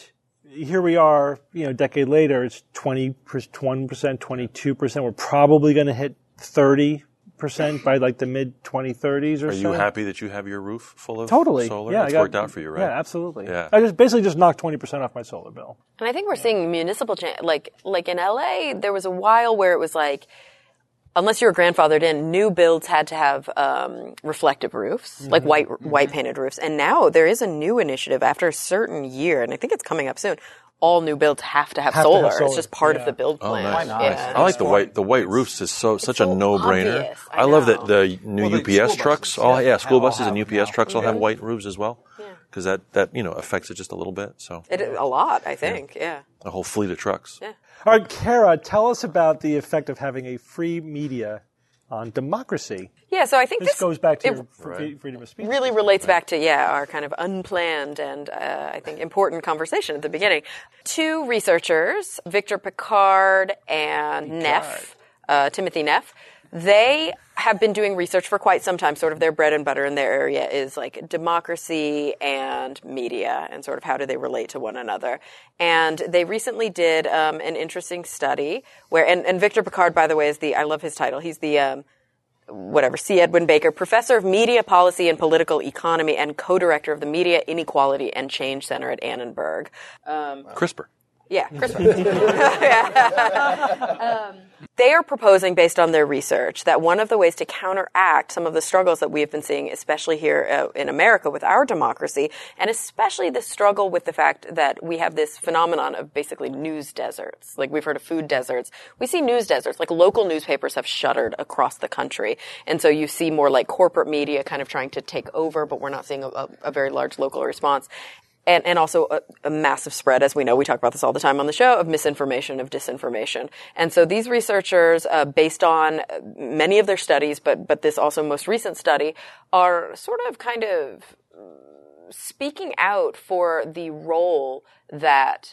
here we are, you know, a decade later, it's twenty-one percent, twenty-two percent. We're probably going to hit thirty percent by like the mid twenty thirties or Are so. you happy that you have your roof full of Totally. solar? Yeah, It's I got- worked out for you, right? Yeah, absolutely. Yeah. I just basically just knocked twenty percent off my solar bill. And I think we're seeing municipal change. Like, like in L A, there was a while where it was like, unless you were grandfathered in, new builds had to have um, reflective roofs, Mm-hmm. like white white painted roofs. And now there is a new initiative after a certain year, and I think it's coming up soon. All new builds have to have, Have to solar. have solar. It's just part Yeah. of the build Oh, plan. nice. not? Yeah. I like the white. The white roofs is so such a so no-brainer. obvious. I I, love know. that the new Well, the U P S school trucks. buses, All yeah, yeah, school all buses have and U P S now. trucks all have white roofs as well. Because that that you know affects it just a little bit. So It, a lot, I think. Yeah. a whole fleet of trucks. Yeah. All right, Kara, tell us about the effect of having a free media on democracy. Yeah. So I think This this, goes back to it your free- freedom of speech. really relates back to, yeah, our kind of unplanned and uh, I think important conversation at the beginning. Two researchers, Victor Picard and Neff, uh, Timothy Neff, they have been doing research for quite some time. Sort of their bread and butter in their area is like democracy and media and sort of how do they relate to one another. And they recently did um, an interesting study where, and, and Victor Picard, by the way, is the, I love his title, he's the um, whatever, C. Edwin Baker, Professor of Media Policy and Political Economy and co-director of the Media Inequality and Change Center at Annenberg. Um, CRISPR. yeah, CRISPR. um, they are proposing, based on their research, that one of the ways to counteract some of the struggles that we have been seeing, especially here uh, in America with our democracy, and especially the struggle with the fact that we have this phenomenon of basically news deserts. Like we've heard of food deserts. We see news deserts. Like local newspapers have shuttered across the country. And so you see more like corporate media kind of trying to take over, but we're not seeing a, a, a very large local response. And, and also a, a massive spread, as we know, we talk about this all the time on the show, of misinformation, of disinformation. And so these researchers, uh, based on many of their studies, but, but this also most recent study, are sort of kind of speaking out for the role that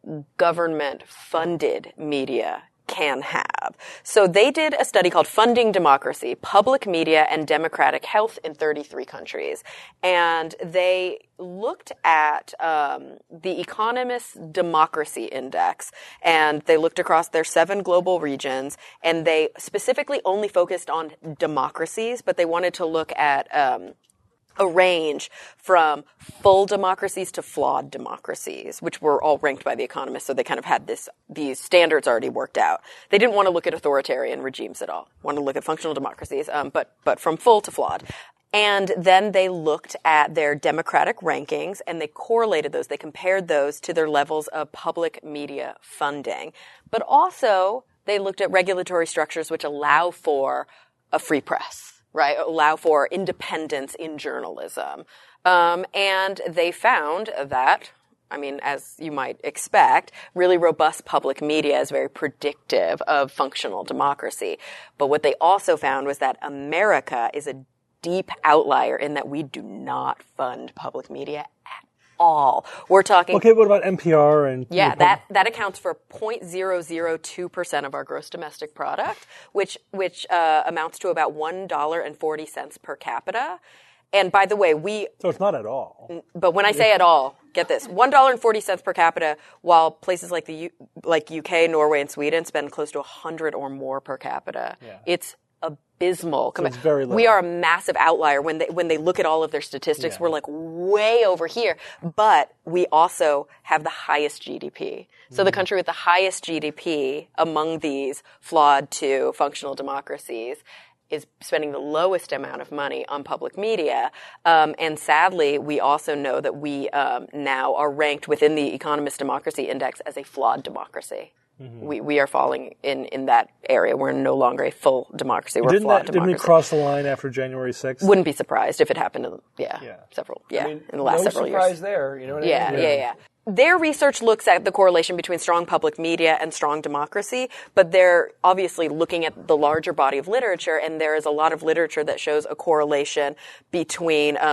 government-funded media can have. So they did a study called Funding Democracy, Public Media and Democratic Health in thirty-three countries. And they looked at um, the Economist's Democracy Index, and they looked across their seven global regions, and they specifically only focused on democracies, but they wanted to look at um, a range from full democracies to flawed democracies, which were all ranked by The Economist. So they kind of had this, these standards already worked out. They didn't want to look at authoritarian regimes at all. Wanted to look at functional democracies, um, but, but from full to flawed. And then they looked at their democratic rankings and they correlated those. They compared those to their levels of public media funding. But also they looked at regulatory structures which allow for a free press. Right, allow for independence in journalism. Um, and they found that, I mean, as you might expect, really robust public media is very predictive of functional democracy. But what they also found was that America is a deep outlier in that we do not fund public media at all. We're talking... Okay, what about N P R and... Yeah, that, that accounts for zero point zero zero two percent of our gross domestic product, which, which, uh, amounts to about one dollar and forty cents per capita. And by the way, we... So it's not at all. But when I say at all, get this, one dollar and forty cents per capita, while places like the U, like U K, Norway, and Sweden spend close to one hundred or more per capita. Yeah. It's abysmal. So it's very low. We are a massive outlier when they when they look at all of their statistics. Yeah. We're like way over here, but we also have the highest G D P. So Mm-hmm. the country with the highest G D P among these flawed to functional democracies is spending the lowest amount of money on public media. Um, and sadly, we also know that we um, now are ranked within the Economist Democracy Index as a flawed democracy. Mm-hmm. We we are falling in, in that area. We're no longer a full democracy. We're a Didn't, flawed that, didn't we democracy. cross the line after January sixth? Wouldn't be surprised if it happened in, yeah, Yeah. several, yeah, I mean, in the last no several surprise years. there. You know what Yeah, I mean? yeah, yeah. Their research looks at the correlation between strong public media and strong democracy, but they're obviously looking at the larger body of literature, and there is a lot of literature that shows a correlation between um,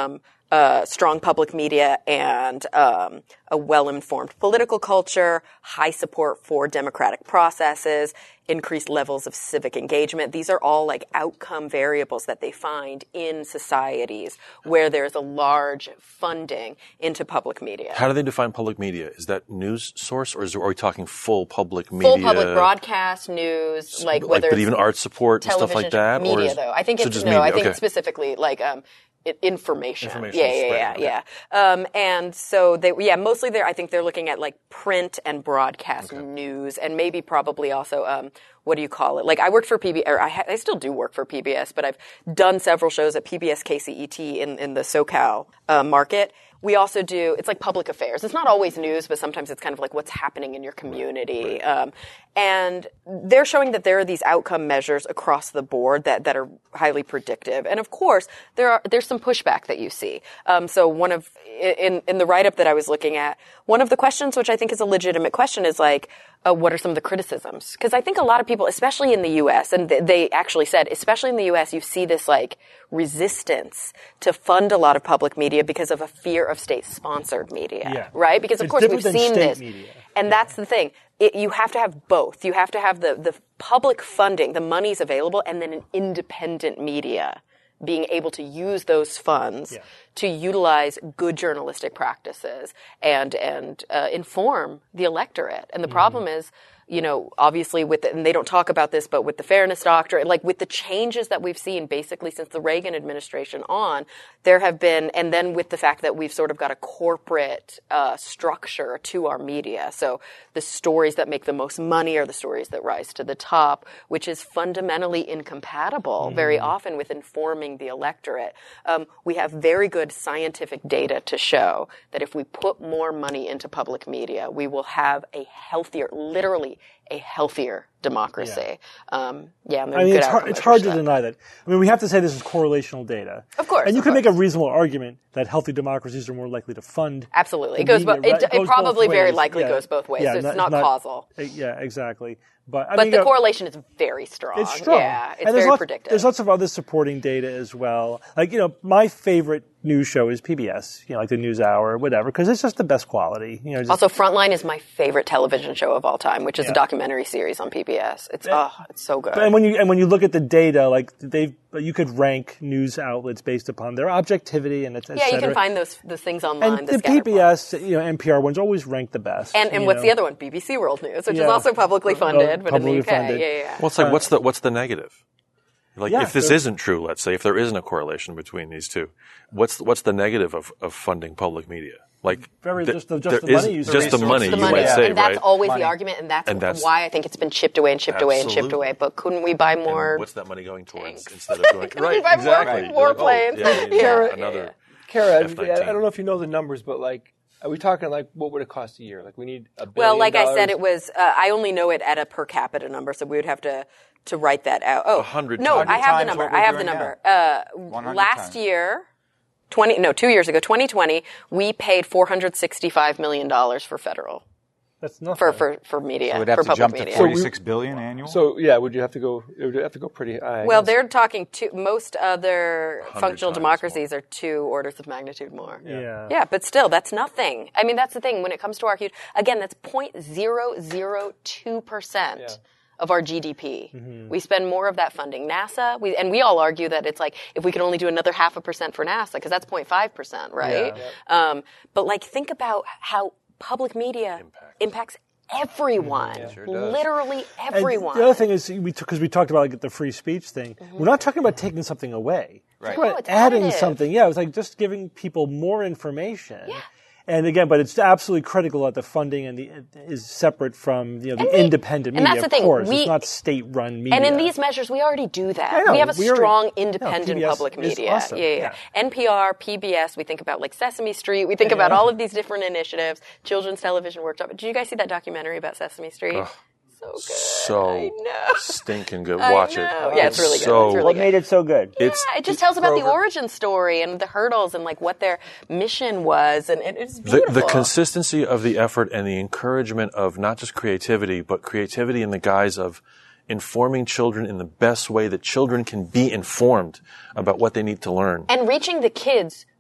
uh, strong public media and um, a well-informed political culture, high support for democratic processes, increased levels of civic engagement. These are all like outcome variables that they find in societies where there's a large funding into public media. How do they define public media? Is that news source, or is, are we talking full public media? Full public broadcast, news, like whether like, but it's even art support and stuff like that? Media, or is, though. I think so it's, just no, media, I think okay. it's specifically like, um, It, information. Information yeah, yeah, spread, yeah, okay. yeah. Um, and so they, yeah, mostly they're, I think they're looking at like print and broadcast Okay. news, and maybe probably also, um, what do you call it? Like I worked for P B S, or I, ha- I still do work for P B S, but I've done several shows at P B S K C E T in, in the SoCal uh, market. We also do, it's like public affairs. It's not always news, but sometimes it's kind of like what's happening in your community. Um, and they're showing that there are these outcome measures across the board that, that are highly predictive. And of course, there are, there's some pushback that you see. Um, so one of, in, in the write-up that I was looking at, one of the questions, which I think is a legitimate question, is like, uh, what are some of the criticisms? Because I think a lot of people, especially in the U S, and th- they actually said, especially in the U S, you see this like resistance to fund a lot of public media because of a fear of state-sponsored media, Yeah. right? Because of It's course we've different than seen state this, media. and Yeah. that's the thing. It, you have to have both. You have to have the the public funding, the money's available, and then an independent media being able to use those funds Yeah. to utilize good journalistic practices and and uh, inform the electorate. And the Mm-hmm. problem is, you know, obviously with the, and they don't talk about this, but with the fairness doctrine, like with the changes that we've seen basically since the Reagan administration on, there have been, and then with the fact that we've sort of got a corporate uh, structure to our media. So the stories that make the most money are the stories that rise to the top, which is fundamentally incompatible very often with informing the electorate. Um, we have very good scientific data to show that if we put more money into public media, we will have a healthier, literally a healthier democracy. Yeah, um, yeah and I mean, good it's hard, outcome it's hard to measures. deny that. I mean, we have to say this is correlational data. Of course, And you of can make a course. reasonable argument that healthy democracies are more likely to fund. Absolutely. the It goes media, bo- it- right? it goes probably both very ways. likely Yeah. goes both ways. Yeah, So it's not- not causal. Yeah, exactly. But, I But mean, the you know, correlation is very strong. It's strong. Yeah, it's and there's very lots, predictive. There's lots of other supporting data as well. Like, you know, my favorite news show is P B S, you know, like the News Hour or whatever, because it's just the best quality. You know, just, Also, Frontline is my favorite television show of all time, which is Yeah. a documentary series on P B S. It's oh, it's so good. and when you and when you look at the data, like they, you could rank news outlets based upon their objectivity and et, et yeah, you cetera. can find those those things online. And the the scatter P B S, you know, N P R ones always rank the best. And and you what's know. the other one? B B C World News, which Yeah. is also publicly funded, but in the publicly U K. funded. Yeah, yeah, yeah. Well, it's like, what's the what's the negative? Like, Yeah, if this there- isn't true, let's say, if there isn't a correlation between these two, what's what's the negative of, of funding public media? Like, Very- th- just the- just there the money is- you just say. the It's money, the you money. might say, and that's right? always Money. the argument, and that's, And that's- why I think it's been chipped away and chipped away and chipped Absolutely. away. But couldn't we buy more? And what's that money going towards tanks. instead of going Couldn't we right? buy more- exactly. more You're like, oh, planes? yeah, yeah, yeah, Yeah, another. yeah. Kara, I, F nineteen. I don't know if you know the numbers, but like, are we talking like what would it cost a year? Like, we need a billion Well, like I said, dollars? it was. Uh, I only know it at a per capita number, so we would have to to write that out. Oh, A hundred no, times. I have the times number. what we're I have the doing number. now. Uh, one hundred last times. year, twenty no, two years ago, twenty twenty, we paid four hundred sixty-five million dollars for federal That's nothing. for for for media So we'd have for to public jump media. to forty-six billion annual. So yeah, would you have to go? It would have to go pretty high. I Well, guess. they're talking to most other functional times democracies are two orders of magnitude more. Yeah. Yeah, but still, that's nothing. I mean, that's the thing when it comes to our huge. Again, that's zero point zero zero two percent of our G D P. Mm-hmm. We spend more of that funding. NASA, we and we all argue that it's like if we could only do another half a percent for NASA because that's zero point five percent, right? Um, but like, think about how public media impacts everyone, literally And everyone. the other thing is, we because we talked about like, the free speech thing. We're not talking about taking something away. We're talking No, about it's adding additive. something. Yeah, it was like just giving people more information. Yeah. And again, but it's absolutely critical that the funding and the is separate from you know the And we- independent and media. that's the thing, Of course, we- it's not state-run media. And in these measures, we already do that. I know, we have a we already- strong, no, independent P B S public is media. awesome, Yeah, yeah, yeah. N P R, P B S, we think about like Sesame Street, we think about all of these different initiatives, Children's Television Workshop. Did you guys see that documentary about Sesame Street? So good. So I know. stinking good. I Watch know. it. Yeah, it's really good. So, It's really What made it so good? It's, Yeah, it just tells about the Grover- origin story and the hurdles and like what their mission was, and it, it's The, beautiful. the consistency of the effort and the encouragement of not just creativity, but creativity in the guise of informing children in the best way that children can be informed about what they need to learn. and reaching the kids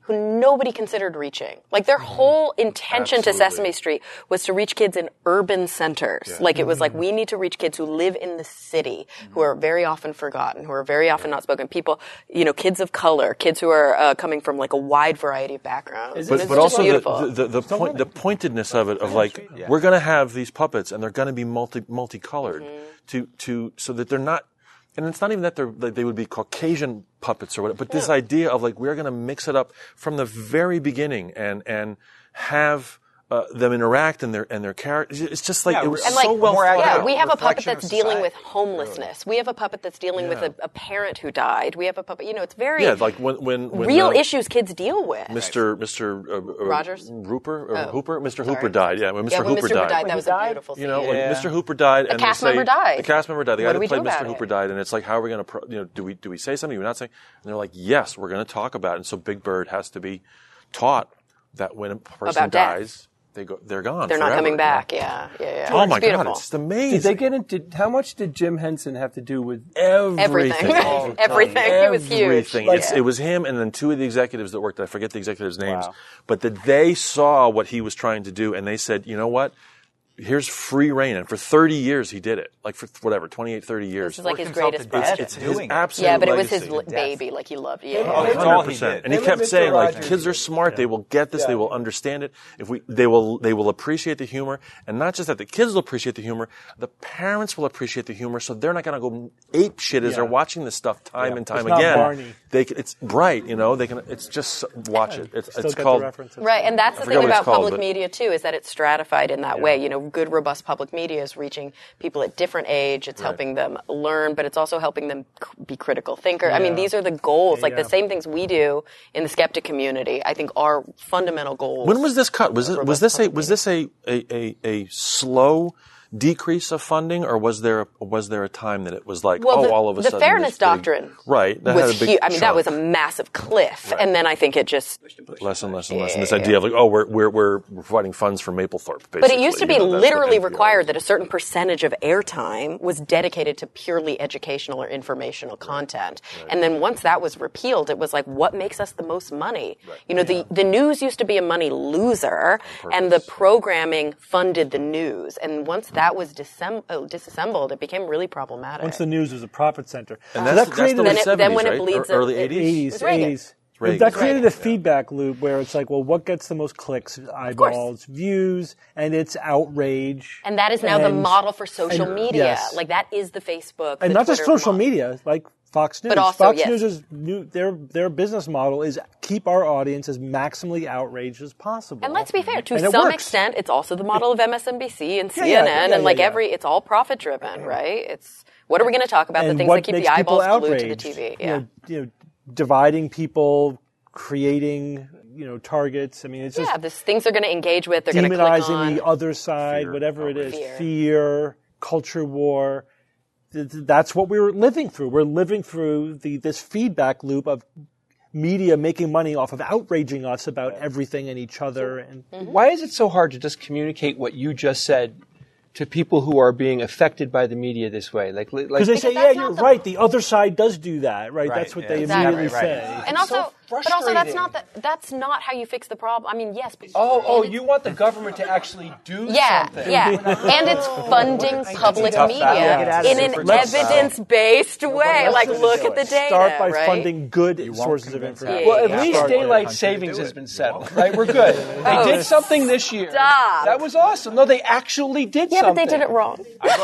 who nobody considered reaching. Like their whole intention Absolutely. to Sesame Street was to reach kids in urban centers. Yeah. Like it was like, we need to reach kids who live in the city, who are very often forgotten, who are very often not spoken. People, you know, kids of color, kids who are uh, coming from like a wide variety of backgrounds. But, It's but just also beautiful. the, the, the, point, the pointedness of it, of like, we're going to have these puppets and they're going to be multi, multicolored Mm-hmm. to, to, so that they're not, and it's not even that they're, like, they would be Caucasian puppets or whatever, but this idea of like, we're going to mix it up from the very beginning and, and have, uh, them interact and their, and their characters. It's just like, Yeah, it was and, so like, well more thought accurate. Yeah, out. we have a puppet reflection of that's dealing society. with homelessness. We have a puppet that's dealing with a, a parent who died. We have a puppet, you know, it's very Yeah, like when, when, when real uh, issues kids deal with. Mister Mister Uh, uh, Rogers? Rooper, uh, Oh. Hooper, Mister Sorry. Hooper died. Yeah, when Mister Yeah, when Hooper Mister Hooper died. died, that was a beautiful scene. You know, when Yeah. Mister Hooper died, and cast they say, member died. The cast member died. The What guy do that we played do Mister about Hooper it? died, and it's like, how are we going to, pro- you know, do we do we say something? Do we not say? And they're like, yes, we're going to talk about it. And so Big Bird has to be taught that when a person About death. dies, they go, they're gone. They're not forever, coming you know? back. Yeah, yeah, yeah. Oh It's my beautiful. God, it's just amazing. Did they get into how much did Jim Henson have to do with Everything. Everything. Everything. It was huge. Everything. It's, Yeah. it was him and then two of the executives that worked. I forget the executives' names, Wow. but that they saw what he was trying to do and they said, you know what? Here's free reign. And for thirty years he did it. Like for whatever, twenty-eight, thirty years. This is like his Worked himself greatest to death. project. it's his doing it. absolute Yeah, but it was his legacy. li- baby. Like he loved it. Oh, Yeah. that's all one hundred he percent. did. And he Him kept and Mister saying, like, Rogers. kids are smart. They will get this. They will understand it. If we, they will, they will appreciate the humor. And not just that the kids will appreciate the humor, the parents will appreciate the humor. So they're not going to go ape shit as Yeah. they're watching this stuff time and time It's not again. Barney. They can, it's bright, you know, they can, it's just, watch it. It's, Still it's get called, the references. Right, and that's the forget thing what it's about called, public but- media too, is that it's stratified in that way. You know, good, robust public media is reaching people at different age. It's helping them learn, but it's also helping them c- be critical thinker. I mean, these are the goals. Like Yeah. the same things we do in the skeptic community, I think are fundamental goals. when was this cut? Was it, was robust this a, public was this a, a, a, a slow decrease of funding, or was there, a, was there a time that it was like, Well, oh, the, all of a the sudden. fairness this big- doctrine right, that was had a big huge. I mean, that was a chunk. massive cliff, and then I think it just. less and less and less. And this idea of like, oh, we're we're we're providing funds for Maplethorpe. Basically. But it used to be You know, that's what literally N P R required is. that a certain percentage of airtime was dedicated to purely educational or informational content. And then once that was repealed, it was like, what makes us the most money? You know, the, the news used to be a money loser, and the programming funded the news. And once that was disem- uh, disassembled, it became really problematic. Once the news was a profit center. And So that's, that that's the created late Then it- seventies, then when it right? bleeds Or early it- eighties. eighties, It's Reagan. eighties. Reagan. That created Reagan. a feedback loop where it's like, well, what gets the most clicks, eyeballs, views, and it's outrage. and that is now the And- model for social and- media. yes. Like that is the Facebook, and the not just Twitter social model. media, like Fox News. But also, Fox yes. News is new, their their business model is keep our audience as maximally outraged as possible. And let's be fair, to And it some works. extent, it's also the model of M S N B C and Yeah, C N N, yeah, yeah, and yeah, like yeah. every, it's all profit driven, right? It's what are we going to talk about? And the things what that keep makes the people eyeballs glued to the outraged? T V. You Yeah. know, you know, dividing people, creating you know targets. I mean, it's just Yeah, this things they're going to engage with, they're going to click demonizing on. the other side, Fear, whatever it is, Fear. fear, culture war. Th- th- That's what we're living through. We're living through the this feedback loop of media making money off of outraging us about everything and each other. And Why is it so hard to just communicate what you just said to people who are being affected by the media this way? Like, like because they say, yeah, that's you're not the- right. The other side does do that, right? That's what yeah. they Exactly. immediately Right, right. say. And also, so but also that's frustrating. not the, that's not how you fix the problem. I mean, yes. But oh, oh, and you want the government to actually do Yeah, something? yeah, and it's funding public tough media battle. in an Super tough battle. evidence-based way. Like, look at the data. Start by right? funding good won't sources of convince information. Well, at Yeah. least Start daylight there. country to savings do has it. been settled, right? We're good. They Oh, did something this year. stop. That was awesome. No, they actually did Yeah, but something. they did it wrong.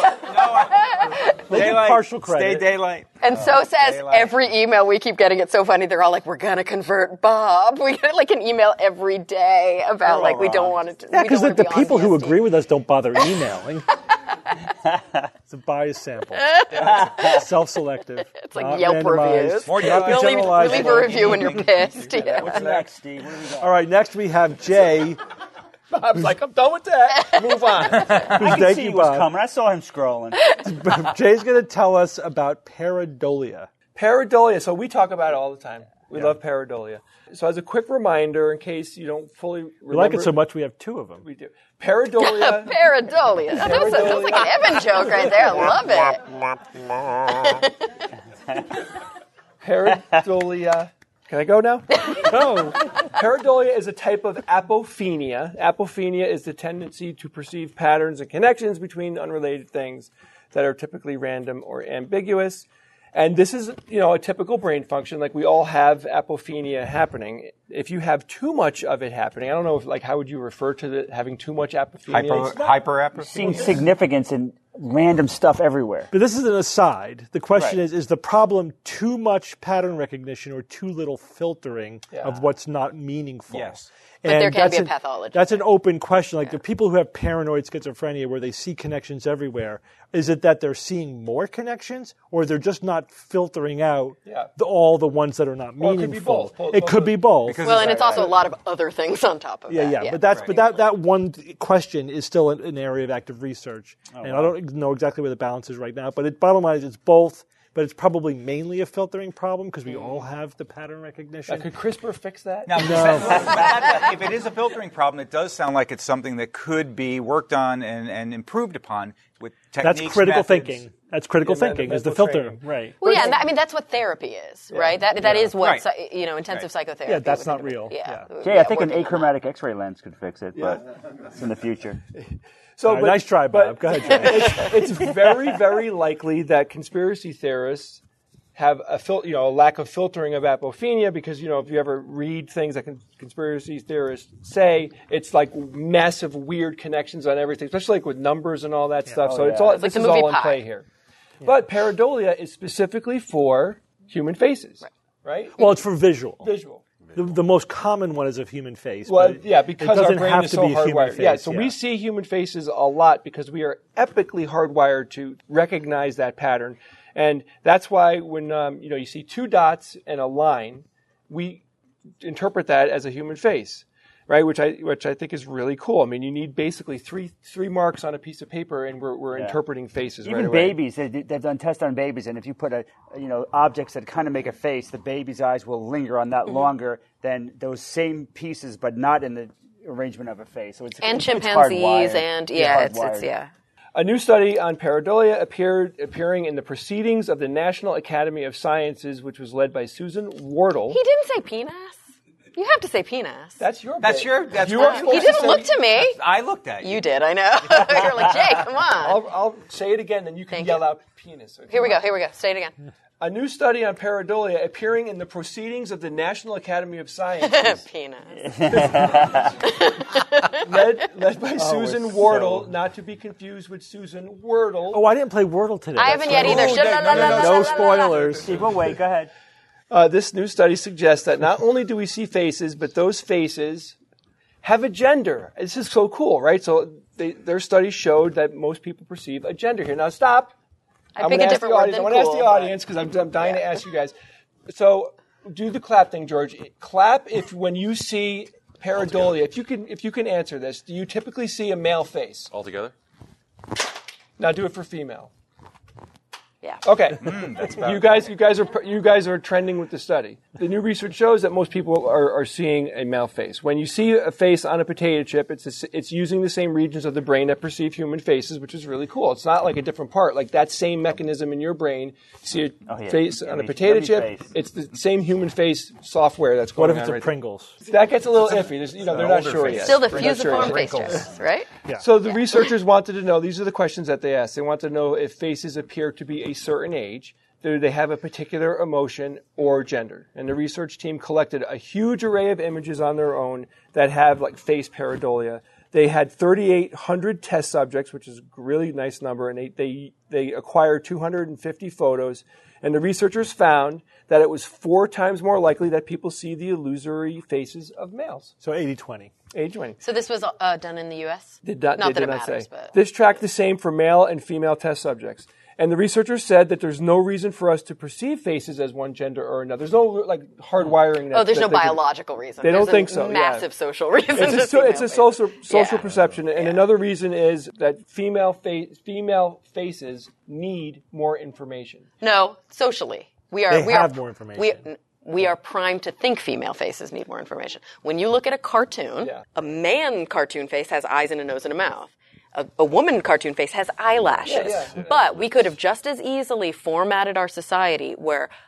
They give Daylight, partial credit. Stay daylight. And so says Daylight. every email we keep getting. It's so funny. They're all like, "We're gonna convert Bob." We get like an email every day about like we don't want to. Yeah, because the, the people who agree with us don't bother emailing. It's a bias sample. Self-selective. It's like not Yelp randomized, reviews. More cannot be You'll leave, you'll generalized. leave a review when you're pissed. Yeah. What's next, Steve? What do we got? All right, next we have Jay. I was like, I'm done with that. Move on. Who's I thank see you, he was Bob. coming. I saw him scrolling. Jay's going to tell us about pareidolia. Pareidolia. So we talk about it all the time. We love pareidolia. So as a quick reminder, in case you don't fully remember, We like it so much we have two of them. we do. Pareidolia. Pareidolia. Oh, that, was a, that was like an Evan joke right there. I love it. Pareidolia Can I go now? No. Pareidolia is a type of apophenia. Apophenia is the tendency to perceive patterns and connections between unrelated things that are typically random or ambiguous. And this is, you know, a typical brain function. Like, we all have apophenia happening. If you have too much of it happening, I don't know if, like, how would you refer to the, having too much apophenia? Hyper, hyper Seeing significance in random stuff everywhere. But this is an aside. The question Right. is, is the problem too much pattern recognition or too little filtering of what's not meaningful? Yes. But And there can that's be a an- pathology That's an there. open question. Like, the people who have paranoid schizophrenia where they see connections everywhere, is it that they're seeing more connections, or they're just not filtering out Yeah. the, all the ones that are not Well, it meaningful? could be both. Both- It both could of- be both. Because Well, and Right, it's also right. a lot of other things on top of Yeah, that. yeah, but that's but that that one question is still an, an area of active research, and I don't know exactly where the balance is right now. But it, bottom line is, it's both, but it's probably mainly a filtering problem because we all have the pattern recognition. Now, could CRISPR fix that? Now, no. but that, if it is a filtering problem, it does sound like it's something that could be worked on and, and improved upon with techniques. That's critical methods. thinking. That's critical Yeah, thinking mental is the filter, training. right? Well, yeah, and that, I mean that's what therapy is, right? That that is what Right. psy- you know intensive psychotherapy. Yeah, that's would not do. real. Yeah, Yeah. Jay, I think an working on that. achromatic X-ray lens could fix it, but it's in the future. So, All right, nice try, Bob. Go ahead, Jay. it's, it's very, very likely that conspiracy theorists have a fil- you know a lack of filtering of apophenia, because, you know, if you ever read things that con- conspiracy theorists say, it's like massive weird connections on everything, especially like with numbers and all that stuff. Oh, so it's yeah. all It's like this the is movie all in Pi. play here. But pareidolia is specifically for human faces, right? Well, it's for visual. Visual. The, the most common one is a human face. Well, but it- yeah, it because our doesn't brain have is to so be a human hardwired. Yeah, face, so we see human faces a lot because we are epically hardwired to recognize that pattern, and that's why when um, you know you see two dots and a line, we interpret that as a human face, right? Which I which I think is really cool. I mean, you need basically three three marks on a piece of paper, and we're we're Yeah. interpreting faces Even right away. babies, they, they've done tests on babies, and if you put a, you know, objects that kind of make a face, the baby's eyes will linger on that longer than those same pieces, but not in the arrangement of a face. So it's And it's chimpanzees hardwired. and yeah, it's, hardwired. it's yeah. A new study on pareidolia appeared appearing in the Proceedings of the National Academy of Sciences, which was led by Susan Wardle. He didn't say penis. You have to say penis. That's your. That's bit. your- that's you fine. are supposed He to didn't say- look to me. I looked at you. You did, I know. You're like, Jay, come on. I'll, I'll say it again, then you can Thank yell you. out penis. Here we go. Here we go. Say it again. A new study on pareidolia appearing in the Proceedings of the National Academy of Sciences, Penis. led, led by Susan it's Wardle, so- not to be confused with Susan Wordle. Oh, I didn't play Wordle today. I That's haven't yet right. either. Oh, Shut- no, la- no, la- no, la- no. la- No la- la- spoilers. Steve, we'll wait. Go ahead. Uh, this new study suggests that not only do we see faces, but those faces have a gender. This is so cool, right? So they, their study showed that most people perceive a gender here. Now stop. I I'm pick gonna a ask the different word audience. than I want to ask cool, the but- audience because I'm, I'm dying to ask you guys. So do the clap thing, George. Clap if when you see pareidolia. If you can, if you can answer this, do you typically see a male face? All together? Now do it for female. Yeah. Okay. you guys, you guys are you guys are trending with the study. The new research shows that most people are, are seeing a male face. When you see a face on a potato chip, it's a, it's using the same regions of the brain that perceive human faces, which is really cool. It's not like a different part. Like that same mechanism in your brain. You see a Oh, yeah. face Yeah, on a me- potato me chip. face. It's the same human face software that's going What if on it's a right Pringles? there. That gets a little iffy. There's, you know, they're not older sure face. yet. Still the They're not sure fusiform yet. face chips, right? So the researchers wanted to know, these are the questions that they asked. They wanted to know if faces appear to be a certain age, do they have a particular emotion or gender. And the research team collected a huge array of images on their own that have like face pareidolia. They had thirty-eight hundred test subjects, which is a really nice number, and they, they, they acquired two hundred fifty photos. And the researchers found that it was four times more likely that people see the illusory faces of males, So eighty twenty. age twenty. So this was uh, done in the U S? Did not, Not they that did it not matters, say. but This tracked the same for male and female test subjects. And the researchers said that there's no reason for us to perceive faces as one gender or another. There's no like hardwiring. That, oh, there's that no they could- biological reason. They don't There's think a so, yeah. Massive social reason. It's to a, so, see it's a male social faces. social Yeah. perception, and Yeah. another reason is that female fa- female faces need more information. No, socially, we are. They we have are, more information. We, we are primed to think female faces need more information. When you look at a cartoon, Yeah. a man cartoon face has eyes and a nose and a mouth. A, a woman cartoon face has eyelashes. Yeah, yeah. But we could have just as easily formatted our society where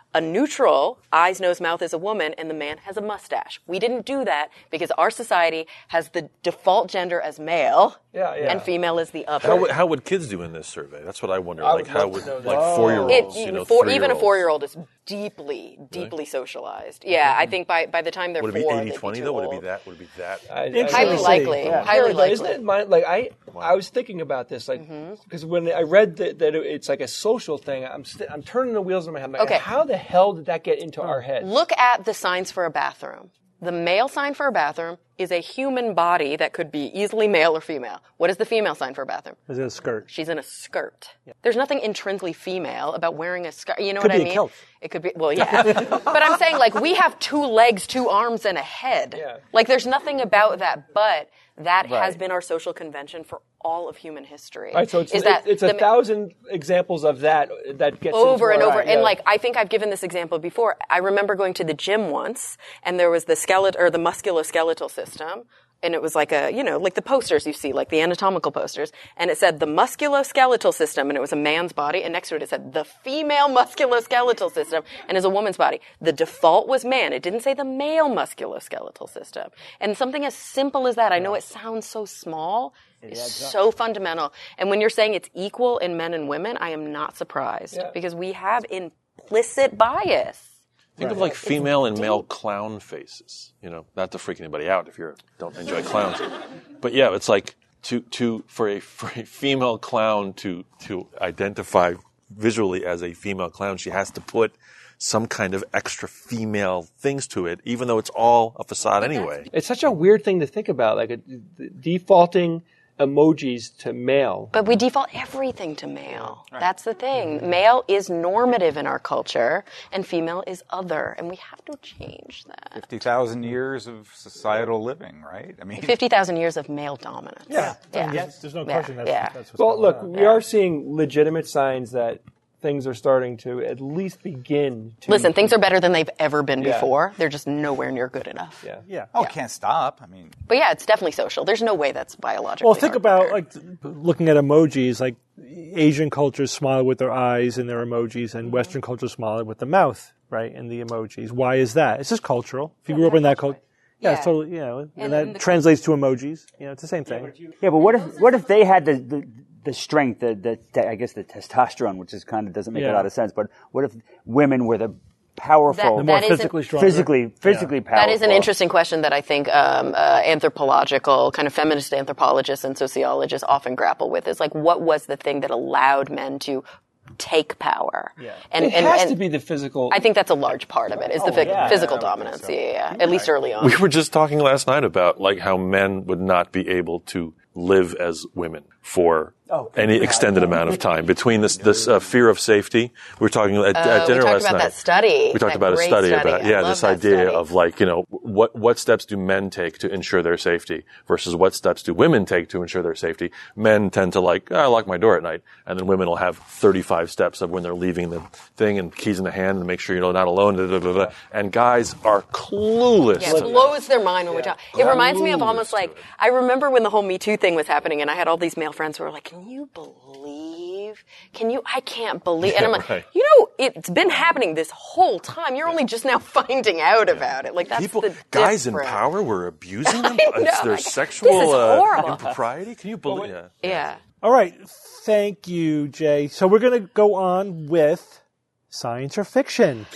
a neutral eyes, nose, mouth is a woman, and the man has a mustache. We didn't do that because our society has the default gender as male, Yeah, yeah. and female is the other. How would, how would kids do in this survey? That's what I wonder. I like would how love would to know that. like Oh. four year It, olds, you know, four, even a three-year-olds. four-year-old is deeply, deeply socialized. Yeah, I think by by the time they're Would it be four, eighty they'd twenty too though? Would it old. be that? Would it be that? I- I- Interesting. Highly see. likely. Yeah. Highly But isn't likely. it my, like I I was thinking about this like because when I read that, that it's like a social thing, I'm st- I'm turning the wheels in my head. I'm like, Okay. how the hell did that get into our heads? Look at the signs for a bathroom. The male sign for a bathroom is a human body that could be easily male or female. What is the female sign for a bathroom? Is it a skirt? She's in a skirt. There's nothing intrinsically female about wearing a skirt. You know Could what I be a mean? kilt. It could be, well, yeah. But I'm saying, like, we have two legs, two arms, and a head. Yeah. Like, there's nothing about that, but that has Right. been our social convention for all of human history. Right, so it's is that it's a the- thousand examples of that that gets over and into over. our- And yeah. like, I think I've given this example before. I remember going to the gym once, and there was the skeleton or the musculoskeletal system. And it was like a, you know, like the posters you see, like the anatomical posters. And it said the musculoskeletal system, and it was a man's body. And next to it, it said the female musculoskeletal system, and is a woman's body. The default was man. It didn't say the male musculoskeletal system. And something as simple as that, I know it sounds so small, is so fundamental. And when you're saying it's equal in men and women, I am not surprised Yeah. because we have implicit bias. Think of like female and male clown faces. You know, not to freak anybody out if you don't enjoy clowns, but yeah, it's like to to for a for a female clown to to identify visually as a female clown, she has to put some kind of extra female things to it, even though it's all a facade anyway. It's such a weird thing to think about, like a, defaulting emojis to male. But we default everything to male. That's the thing. Male is normative in our culture, and female is other, and we have to change that. fifty thousand years of societal living, right? I mean, fifty thousand years of male dominance. Yeah. Yeah. Yes, there's no Yeah. question that's, Yeah. that's what's Well, going look, on. we are seeing legitimate signs that things are starting to at least begin to. Listen, things are better than they've ever been Yeah. before. They're just nowhere near good enough. Yeah. Yeah. oh, it can't stop. I mean, But yeah, it's definitely social. There's no way that's biologically. Well, think about hardwired. like looking at emojis. Like Asian cultures smile with their eyes in their emojis, and Western cultures smile with the mouth, right, in the emojis. Why is that? It's just cultural. If you grew up in that culture, yeah, it's Yeah. totally, you know, and, And- that and the- translates to emojis. You know, it's the same thing. Yeah, but what if what if they had the the, the strength, the, the, the I guess the testosterone, which is kind of doesn't make Yeah. a lot of sense. But what if women were the powerful, That- More that is an- physically stronger. physically physically powerful? That is an interesting question that I think um, uh, anthropological, kind of feminist anthropologists and sociologists often grapple with. Is like, what was the thing that allowed men to take power? Yeah. And, It and, has and to be the physical. I think that's a large part of it. Is the phy- yeah, physical yeah, I would dominance? think so. Yeah, yeah, yeah. At least early on. We were just talking last night about like how men would not be able to live as women for any extended amount of time between this this uh, fear of safety. We were talking at, at we dinner talked last about night. that study. We talked that about a great study, about I yeah love this that idea study. of like you know what what steps do men take to ensure their safety versus what steps do women take to ensure their safety. Men tend to like oh, I lock my door at night, and then women will have thirty-five steps of when they're leaving the thing and keys in the hand and make sure you're not alone. Da, da, da, da. And guys are clueless. Yeah, to it that. blows their mind when we talk. It reminds me of Clueless almost to like, it. I remember when the whole Me Too thing was happening and I had all these male friends who were like, can you believe? Can you? I can't believe. And I'm like, right. you know, it's been happening this whole time. You're only just now finding out about it. Like, that's People, the guys in difference. power were abusing them. I know. It's their Like, sexual this is uh, horrible. impropriety. Can you believe? Yeah. Yeah. All right. Thank you, Jay. So we're going to go on with science or fiction.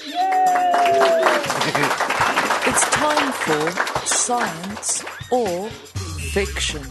It's time for science or fiction.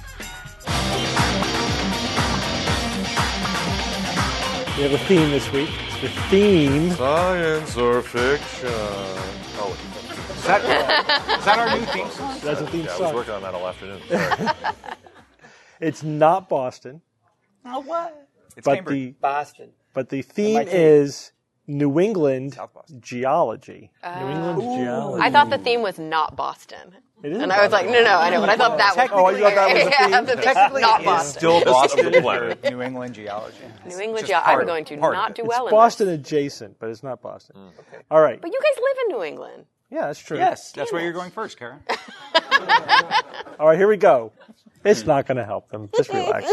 We have a theme this week. The theme. Science or fiction? Oh, is that, is that our new theme song? That's a theme yeah, I was song. working on that all afternoon. Sorry. It's not Boston, Oh, what? It's but Cambridge. the Boston. but the theme M I T. is New England South Boston. geology. New England geology. I thought the theme was not Boston. It is And I was like, no, no, I know, but I thought that was. Oh, you thought that was the yeah, theme? the theme's Technically, not it is Boston. still Boston. the planet. New England geology. New England, Just yeah, part I'm of going it. to Part of not it. do It's well in Boston this. adjacent, but it's not Boston. All right. But you guys live in New England. Yeah, that's true. Yes, that's where you're going first, Karen. All right, here we go. It's not going to help them. Just relax.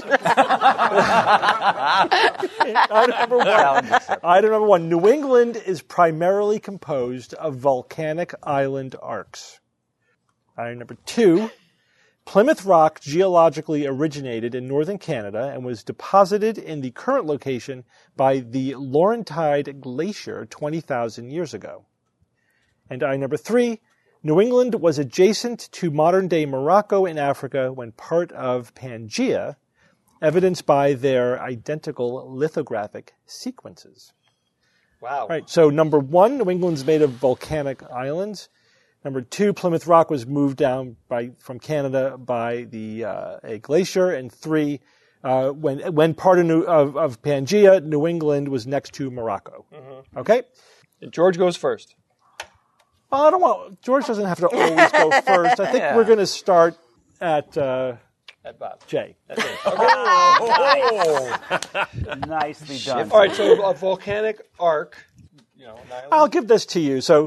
Item number one. Item number one. New England is primarily composed of volcanic island arcs. Item number two. Plymouth Rock geologically originated in northern Canada and was deposited in the current location by the Laurentide Glacier twenty thousand years ago. And item number three. New England was adjacent to modern-day Morocco in Africa when part of Pangaea, evidenced by their identical lithographic sequences. Wow. All right, so number one, New England's made of volcanic islands. Number two, Plymouth Rock was moved down by from Canada by the uh, a glacier. And three, uh, when when part of, New, of, of Pangaea, New England was next to Morocco. Mm-hmm. Okay? And George goes first. Oh, I don't want, George doesn't have to always go first. I think Yeah. we're going to start at uh, At Bob. Jay. Nicely done. All right, so a volcanic arc. You know, an island. I'll give this to you. So,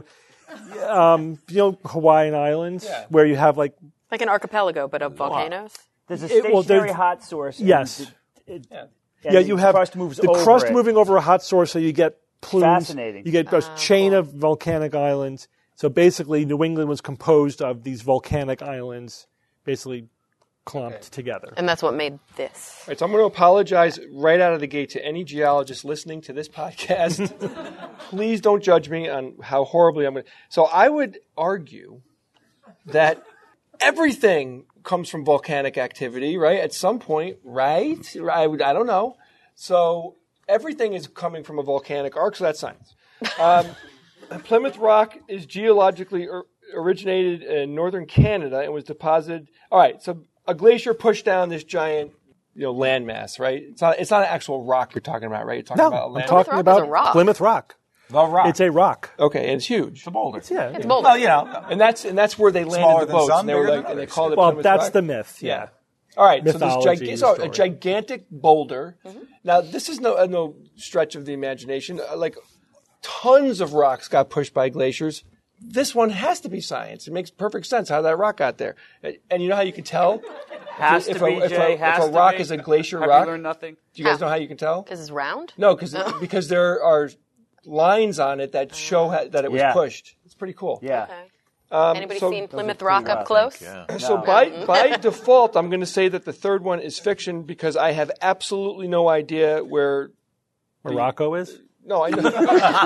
um, you know, Hawaiian Islands, Yeah. where you have like, Like an archipelago, but of volcanoes. There's a It- well, stationary there's- hot source. and yes. it- it- Yeah. and yeah, you the have crust moves the over crust it. moving over a hot source, so you get plumes. Fascinating. You get a chain of volcanic islands. So basically, New England was composed of these volcanic islands, basically clumped Okay. together. And that's what made this. All right, so I'm going to apologize right out of the gate to any geologist listening to this podcast. Please don't judge me on how horribly I'm going to. So I would argue that everything comes from volcanic activity, right? At some point, right? I, would, I don't know. So everything is coming from a volcanic arc, so that's science. Um, Plymouth Rock is geologically or, originated in northern Canada and was deposited. All right, so a glacier pushed down this giant, you know, landmass, right? It's not. It's not an actual rock you're talking about, right? You're talking No, about a I'm land. talking Rock is about a rock. Plymouth Rock. The rock. It's a rock. Okay, and it's huge. It's a boulder. Yeah. It's Boulder. Well, you know. And that's and that's where they landed Smaller the than boats. some, and they were bigger like, than and they others. called it Well, Plymouth that's Rock. the myth. Yeah. Yeah. All right, so this Mythology gig- so a story. gigantic boulder. Now, this is no uh, no stretch of the imagination. Uh, like tons of rocks got pushed by glaciers. This one has to be science. It makes perfect sense how that rock got there. Uh, And you know how you can tell Has if to a, be, if Jay. a, has if a to rock be. is a glacier Have rock? you learned nothing? Do you guys How? know how you can tell? Because it's round? No, because because there are lines on it that show ha- that it was Yeah. pushed. It's pretty cool. Yeah. Okay. Um, Anybody so- seen Plymouth pretty Rock rough, up close? So by by default, I'm going to say that the third one is fiction because I have absolutely no idea where. Morocco is? No, I know.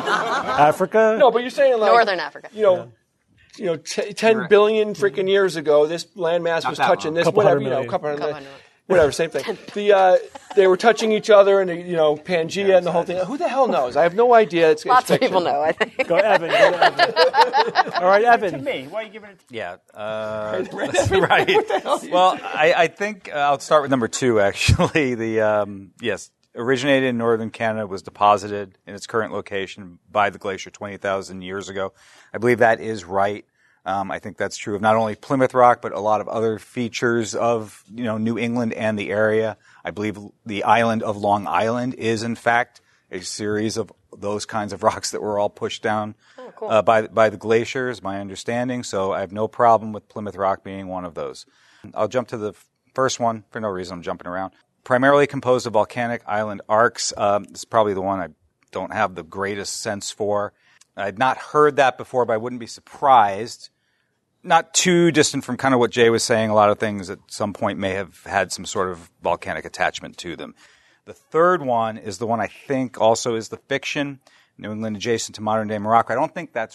Africa? no, but you're saying like Northern Africa. You know, you know, t- ten billion freaking years ago, this landmass was that touching long. this. Couple Whatever, hundred you know, million. couple hundred Couple million. hundred. Whatever, same thing. The uh, they were touching each other, and you know, Pangea and the whole thing. Who the hell knows? I have no idea. It's, it's Lots of fiction. people know, I think. Go, Evan. Go, Evan. All right, Evan. Me. Why are you giving it to Yeah. Uh, right. Well, I, I think uh, I'll start with number two, actually. The um, yes, originated in northern Canada, was deposited in its current location by the glacier twenty thousand years ago. I believe that is right. Um, I think that's true of not only Plymouth Rock, but a lot of other features of, you know, New England and the area. I believe the island of Long Island is, in fact, a series of those kinds of rocks that were all pushed down Oh, cool. uh, by by the glaciers, my understanding. So I have no problem with Plymouth Rock being one of those. I'll jump to the f- first one for no reason. I'm jumping around. Primarily composed of volcanic island arcs. Um, this is probably the one I don't have the greatest sense for. I'd not heard that before, but I wouldn't be surprised. Not too distant from kind of what Jay was saying. A lot of things at some point may have had some sort of volcanic attachment to them. The third one is the one I think also is the fiction, New England adjacent to modern-day Morocco. I don't think that's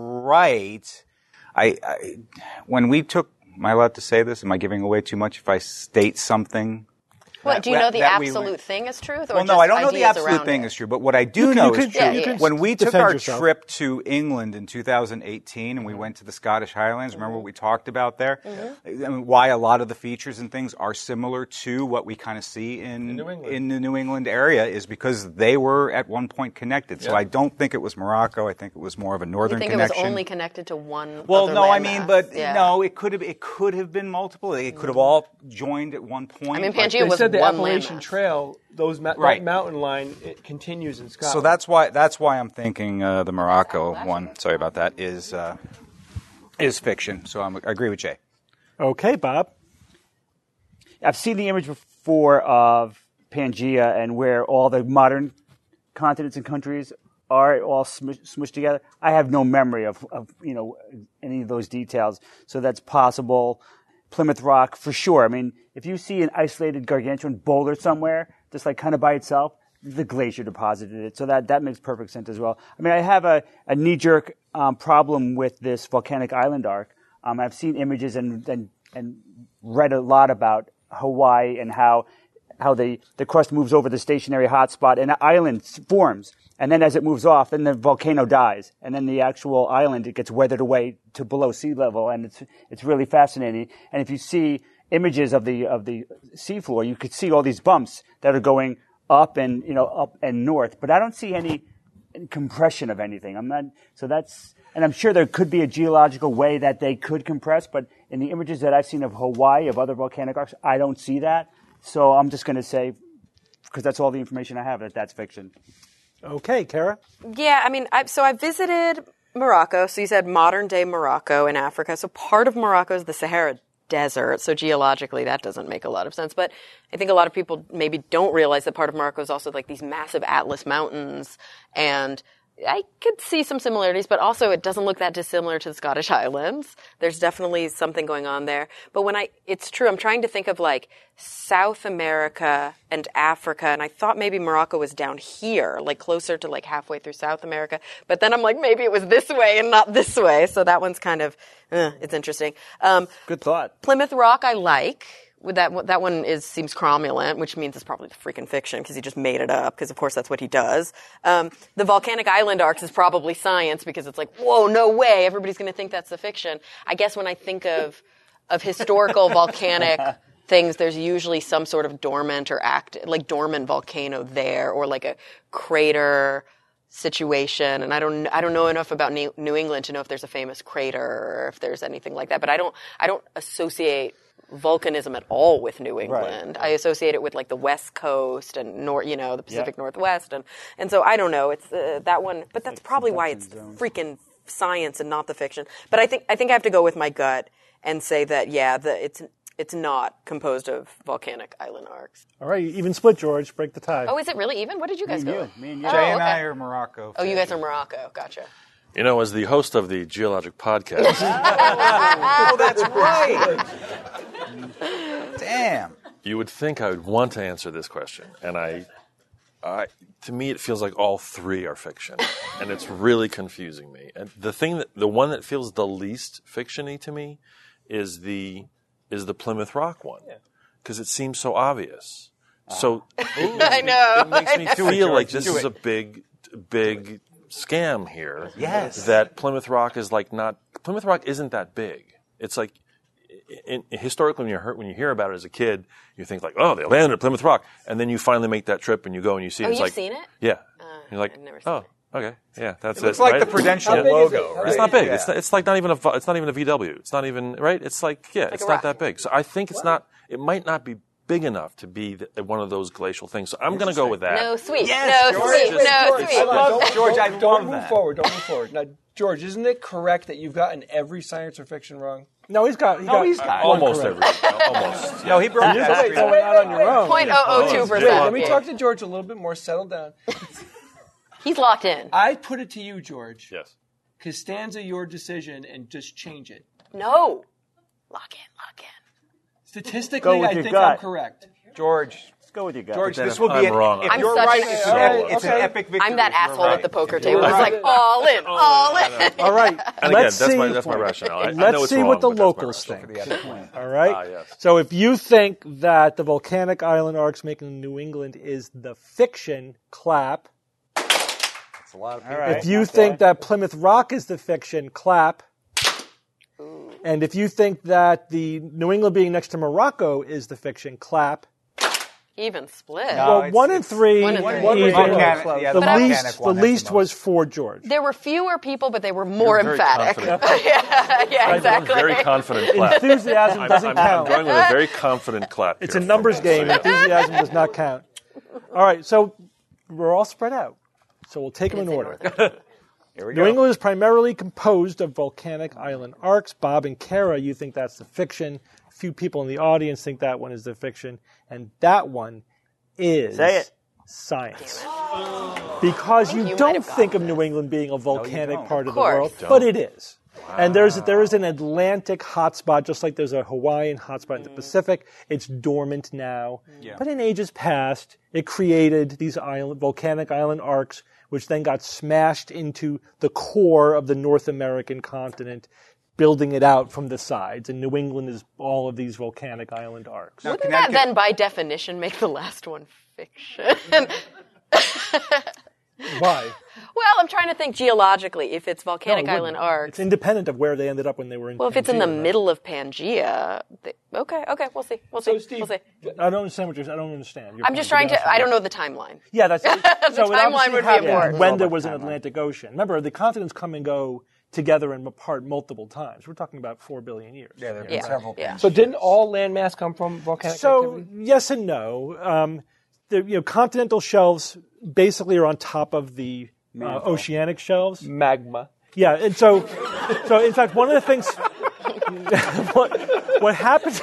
right. I, I when we took, am I allowed to say this? Am I giving away too much if I state something? What, do you that- know the that we absolute went- thing is truth? Or Well, no, just I don't know the ideas absolute around thing it? is true, but what I do can- know you is can- true. Yeah, you can When we took defend our yourself. trip to England in two thousand eighteen and we went to the Scottish Highlands, remember what we talked about there? I mean, why a lot of the features and things are similar to what we kind of see in, New England. in the New England area is because they were at one point connected. So Yeah. I don't think it was Morocco. I think it was more of a You northern think connection. it was only connected to one Well, other no, I landmass? mean, but Yeah. no, it could have it could have been multiple. It could have all joined at one point. I mean, but- Pangea They was said the one Appalachian landmass. Trail, those ma- Right. that mountain line, it continues in Scotland. So that's why that's why I'm thinking uh, the Morocco one. Sorry about that. Is uh, is fiction. So I'm, I agree with Jay. Okay, Bob. I've seen the image before of Pangea and where all the modern continents and countries are all smush, smushed together. I have no memory of, of you know any of those details, so that's possible. Plymouth Rock for sure. I mean, if you see an isolated gargantuan boulder somewhere, just like kind of by itself, the glacier deposited it, so that, that makes perfect sense as well. I mean, I have a, a knee-jerk um, problem with this volcanic island arc. Um, I've seen images and, and and read a lot about Hawaii and how how the, the crust moves over the stationary hotspot and an island forms. And then as it moves off, then the volcano dies. And then the actual island, it gets weathered away to below sea level. And it's it's really fascinating. And if you see images of the of the seafloor, you could see all these bumps that are going up and you know up and north, but I don't see any compression of anything. I'm not so that's and I'm sure there could be a geological way that they could compress, but in the images that I've seen of Hawaii of other volcanic arcs, I don't see that. So I'm just going to say, because that's all the information I have, that that's fiction. Okay, Kara. Yeah, I mean, I, so I visited Morocco. So you said modern day Morocco in Africa. So part of Morocco is the Sahara Desert. So geologically, that doesn't make a lot of sense. But I think a lot of people maybe don't realize that part of Morocco is also like these massive Atlas Mountains. And I could see some similarities, but also it doesn't look that dissimilar to the Scottish Highlands. There's definitely something going on there. But when I, it's true, I'm trying to think of like South America and Africa, and I thought maybe Morocco was down here, like closer to like halfway through South America. But then I'm like, maybe it was this way and not this way. So that one's kind of, eh, it's interesting. Um, Good thought. Plymouth Rock I like. With that, that one is seems cromulent, which means it's probably freaking fiction because he just made it up. Because of course that's what he does. Um, the volcanic island arcs is probably science because it's like, whoa, no way, everybody's going to think that's the fiction. I guess when I think of of historical volcanic things, there's usually some sort of dormant or act like dormant volcano there, or like a crater situation. And I don't I don't know enough about New, New England to know if there's a famous crater or if there's anything like that. But I don't I don't associate volcanism at all with New England. Right. I associate it with like the West Coast and nor, you know, the Pacific yeah. Northwest, and and so I don't know. It's uh, that one, but that's probably why it's zone. freaking science and not the fiction. But I think I think I have to go with my gut and say that yeah, the, it's it's not composed of volcanic island arcs. All right, even split, George. Break the tie. Oh, is it really even? What did you guys Me go? and you. Me and you. Jay oh, and okay. I are Morocco. Oh, you guys are Morocco. Gotcha. You know, as the host of the Geologic Podcast, Oh, that's right. Damn. you would think I would want to answer this question, and I, I, to me, it feels like all three are fiction, and it's really confusing me. And the thing that, the one that feels the least fiction-y to me, is the is the Plymouth Rock one, because it seems so obvious. So I know. it makes me I know. feel like this Do is it. a big, big scam here. Yes. That Plymouth Rock is like not Plymouth Rock isn't that big. It's like in, historically when you hear when you hear about it as a kid, you think like, oh, they landed at Plymouth Rock, and then you finally make that trip and you go and you see it. Oh, it's you've like, seen it? Yeah. You're like, I've never seen oh, it. okay, yeah, that's It looks it. like right? the Prudential How big is logo, it? How right? It's not big. Yeah. It's not, it's like not even a it's not even a V W. It's not even right. It's like yeah, it's a not rock. that big. So I think it's not. It might not be big enough to be the, one of those glacial things. So I'm going to go with that. No sweet. Yes, no George. sweet. Just- No George, sweet. I love- Don't- George, I don't, love don't move that. forward. Don't move forward. Now, George, isn't it correct that you've gotten every science or fiction wrong? No, he's got. He No, got he's got- one Almost correct. everything. Almost. No, he broke that. Wait, streak. so wait, Not on your own. Point oh oh two Wait, percent. let me talk to George a little bit more. Settle down. He's locked in. I put it to you, George. Yes. Costanza, your decision, and just change it. No. Lock in. Lock in. Statistically, Go with I your think gut. I'm correct. George, Let's go with your gut. George, then this if will be I'm an, wrong, if I'm you're such right, a it's, good an, Okay. it's an epic victory. I'm that If you're asshole right. at the poker If table. you're It's right. like all in, all in. All right. And again, let's that's see. my that's my rationale. I, I Let's know it's see wrong, what the but that's my locals rationale. think. For the other point. All right. Ah, yes. So if you think that the volcanic island arcs making New England is the fiction, clap. It's a lot of people. right. If you Okay. think that Plymouth Rock is the fiction, clap. And if you think that the New England being next to Morocco is the fiction, clap. Even split. No. Well, it's- one and it's- three, One and three. even. One was volcanic, The yeah, the But I- least, volcanic the one has least the was most. for George. There were fewer people, but they were more You're very emphatic. confident. yeah, yeah, exactly. Very confident clap. Enthusiasm I'm, doesn't I'm, I'm count. going with a very confident clap. It's here a from numbers me, game. so, yeah. Enthusiasm does not count. All right, so we're all spread out. So we'll take them in order. Here we New go. England is primarily composed of volcanic island arcs. Bob and Kara, you think that's the fiction. few people in the audience think that one is the fiction, and that one is Say it. science. Because you, You might don't have think of gotten New England being a volcanic don't. part of, Of the course. world, Don't. but it is. And there's there is an Atlantic hotspot, just like there's a Hawaiian hotspot in the Pacific. It's dormant now, Yeah. but in ages past, it created these island, volcanic island arcs, which then got smashed into the core of the North American continent, building it out from the sides. And New England is all of these volcanic island arcs. Now, Wouldn't that Connecticut- then, by definition, make the last one fiction? Why? Well, I'm trying to think geologically if it's volcanic No, it island wouldn't. arcs. It's independent of where they ended up when they were in. Well, if it's in the Pangea, right? middle of Pangea, they, okay, okay, we'll see, we'll see, Steve, we'll see. I don't understand what you're. I don't understand. Your I'm just point, trying be to. I don't honest know the timeline. with you. Yeah, that's so. it timeline obviously would be happened important. when All there about was an timeline. Atlantic Ocean. Remember, the continents come and go together and apart multiple times. We're talking about four billion years. Yeah, there have Yeah, been several yeah. things. So didn't all landmass come from volcanic So activity? yes and no. Um, the you know continental shelves basically are on top of the uh, oceanic shelves. Magma. Yeah, and so, so in fact, one of the things, what, what happened,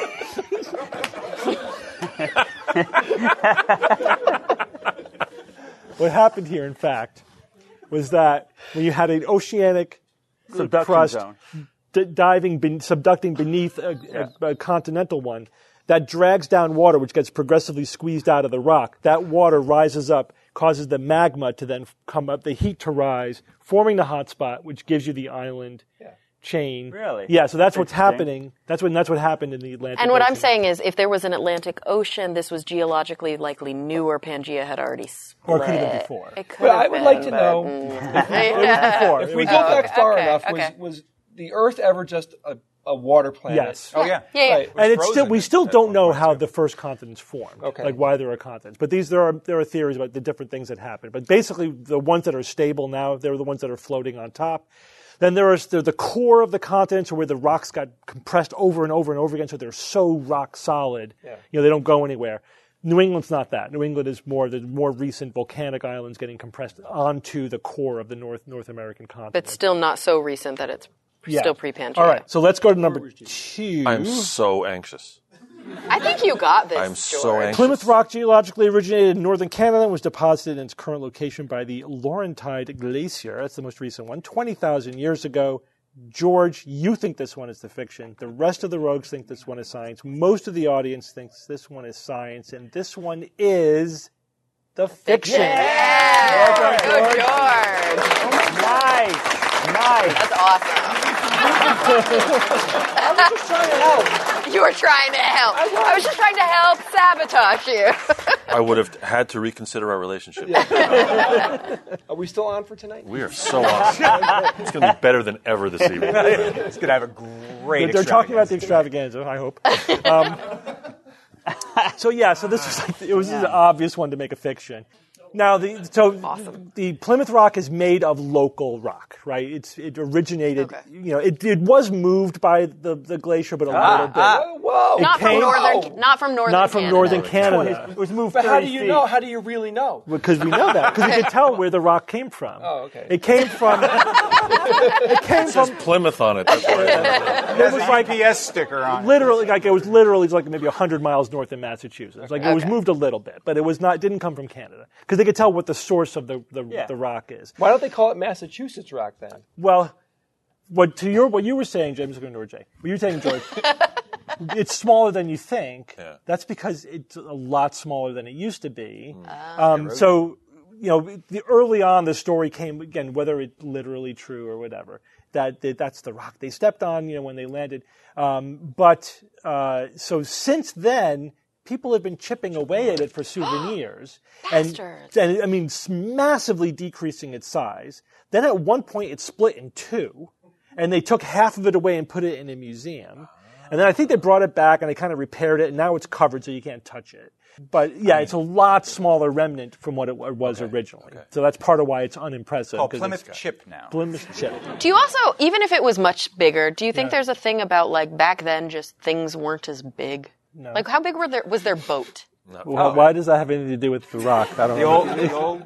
what happened here, in fact, was that when you had an oceanic Subduction crust zone. d- diving, ben- subducting beneath a, a, a continental one, that drags down water, which gets progressively squeezed out of the rock. That water rises up, causes the magma to then come up, the heat to rise, forming the hot spot, which gives you the island chain. Really? Yeah, so that's what's Interesting. happening. That's what that's what happened in the Atlantic And what I'm Ocean. saying is, if there was an Atlantic Ocean, this was geologically likely newer. Pangea had already split. Or it could have been before. It could But have I would been, like to but- know Before. if It we was go before. back far okay, enough. okay. Was was the Earth ever just a, a water planet? Yes. Oh, yeah. Yeah, yeah. Right. And it's frozen still we at- still at don't one know point, how too. the first continents formed, Okay. like why there are continents. But these there are there are theories about the different things that happen. But basically, the ones that are stable now, they're the ones that are floating on top. Then there is the, the core of the continents, where the rocks got compressed over and over and over again, so they're so rock solid. Yeah. You know, they don't go anywhere. New England's not that. New England is more the more recent volcanic islands getting compressed onto the core of the North North American continent. But still not so recent that it's Yeah. still pre-Pangea. All right, so let's go to number two. I'm so anxious. I think you got this. I'm so George. anxious. Plymouth Rock geologically originated in northern Canada and was deposited in its current location by the Laurentide Glacier. That's the most recent one, twenty thousand years ago. George, you think this one is the fiction. The rest of the rogues think this one is science. Most of the audience thinks this one is science, and this one is the fiction. Yeah. Good, George. Nice. Nice. That's awesome. You were trying to help. I was just trying to help sabotage you. I would have had to reconsider our relationship. Are we still on for tonight? We are so on. It's going to be better than ever this evening. It's going to have a great They're talking about the extravaganza. extravaganza, I hope. Um, so yeah, so this was like, it was an obvious one to make a fiction. Now, the, so Awesome. the Plymouth Rock is made of local rock, right? It's it originated, Okay. you know, it, it was moved by the, the glacier, but a little bit. Whoa! whoa. Not from came- northern. Not from northern. Not from Canada. northern Canada. It was moved But how do thirty you feet. know? How do you really know? Because we know that. Because you can tell where the rock came from. Oh, okay. It came from. it came It says from. Plymouth on it. That's why I It was like P S sticker on. literally, like it was literally like maybe a hundred miles north in Massachusetts. Like it was Okay. moved a little bit, but it was not. It didn't come from Canada because they could tell what the source of the the, Yeah. the rock is. Why don't they call it Massachusetts rock then? Well, what to your what you were saying, James, going to Jay. What you were saying, George. It's smaller than you think. Yeah. That's because it's a lot smaller than it used to be. Um, so, you know, the, early on, the story came again, whether it's literally true or whatever. That, that that's the rock they stepped on, you know, when they landed. Um, but uh, so since then, people have been chipping away at it for souvenirs, and, Bastards. and I mean, s- massively decreasing its size. Then at one point, it split in two, and they took half of it away and put it in a museum. And then I think they brought it back and they kind of repaired it, and now it's covered so you can't touch it. But yeah, it's a lot smaller remnant from what it wa- was originally. So that's part of why it's unimpressive. Called 'cause Plymouth it's- Chip now. Plymouth Chip. Do you also, even if it was much bigger, do you think Yeah. there's a thing about like back then, just things weren't as big? No. Like how big were their was their boat? Well, why does that have anything to do with the rock? I don't The know. old, the old. I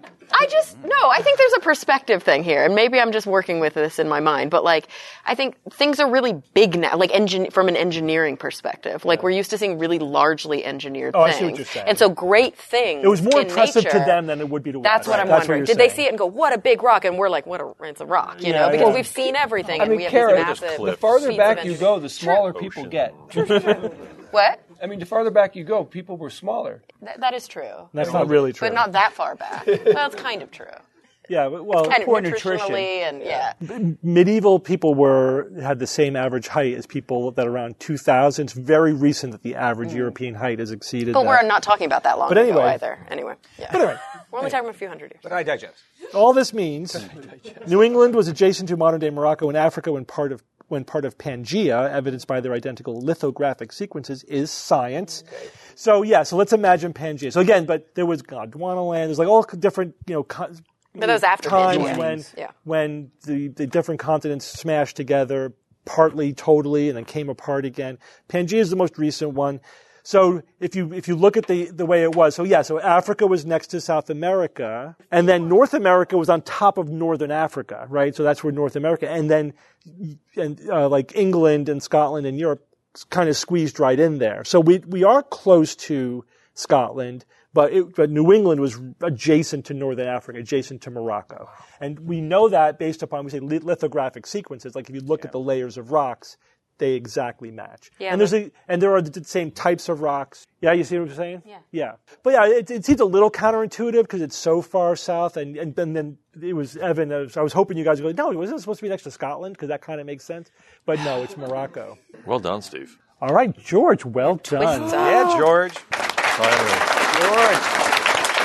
I just, no, I think there's a perspective thing here, and maybe I'm just working with this in my mind, but like, I think things are really big now, like engin- from an engineering perspective. Like, we're used to seeing really largely engineered Oh, I things. see what you're saying. And so great things It was more in impressive nature, to them than it would be to us. That's what Right. I'm That's wondering. what Did you're they saying. see it and go, what a big rock, and we're like, what a, it's a rock, you Yeah, know, because yeah. we've seen everything, I and mean, we have Kara, these just massive the farther feats back of you engineering. go, the smaller people Ocean. get. What? I mean, the farther back you go, people were smaller. Th- that is true. That's not really true. But not that far back. Well, it's kind of true. Yeah, but- well, Kind of Poor nutritionally nutrition. and, yeah. medieval people were had the same average height as people that around two thousand. It's very recent that the average European height has exceeded But that. we're not talking about that long But ago anyway. either. Anyway, yeah. But anyway, We're only talking about a few hundred years. But I digest. all this means New England was adjacent to modern-day Morocco and Africa when part of when part of Pangaea, evidenced by their identical lithographic sequences, is science. So yeah, so let's imagine Pangaea. So again, but there was Gondwana land. There's like all different, you know, co- But those after times Pangaea. when Yeah. when the, the different continents smashed together, partly, totally, and then came apart again. Pangaea is the most recent one. So if you if you look at the the way it was, so yeah, so Africa was next to South America, and then North America was on top of Northern Africa, right? So that's where North America, and then and uh, like England and Scotland and Europe kind of squeezed right in there. So we we are close to Scotland, but it, but New England was adjacent to Northern Africa, adjacent to Morocco, and we know that based upon we say lithographic sequences. Like if you look at the layers of rocks, they exactly match. Yeah, and there's a, and there are the same types of rocks. Yeah, you see what I'm saying? Yeah. Yeah. But yeah, it, it seems a little counterintuitive because it's so far south, and, and, and then it was Evan. I was, I was hoping you guys would go, no, wasn't it supposed to be next to Scotland? Because that kind of makes sense. But no, it's Morocco. Well done, Steve. All right, George, well done. Twists Yeah, George. Finally.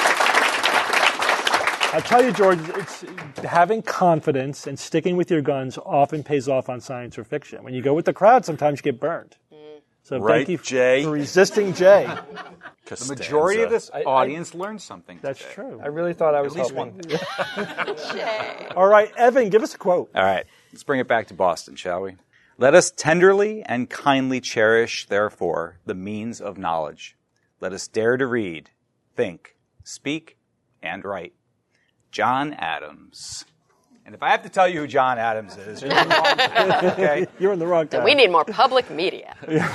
I'll tell you, George, it's having confidence and sticking with your guns often pays off on science or fiction. When you go with the crowd, sometimes you get burned. So Right, thank you Jay? for resisting Jay. The majority of this I- audience learned something That's today. true. I really thought I was At least helping. one. All right, Evan, give us a quote. All right, let's bring it back to Boston, shall we? Let us tenderly and kindly cherish, therefore, the means of knowledge. Let us dare to read, think, speak, and write. John Adams. And if I have to tell you who John Adams is, you're in the wrong time, okay? You're in the wrong time. We need more public media.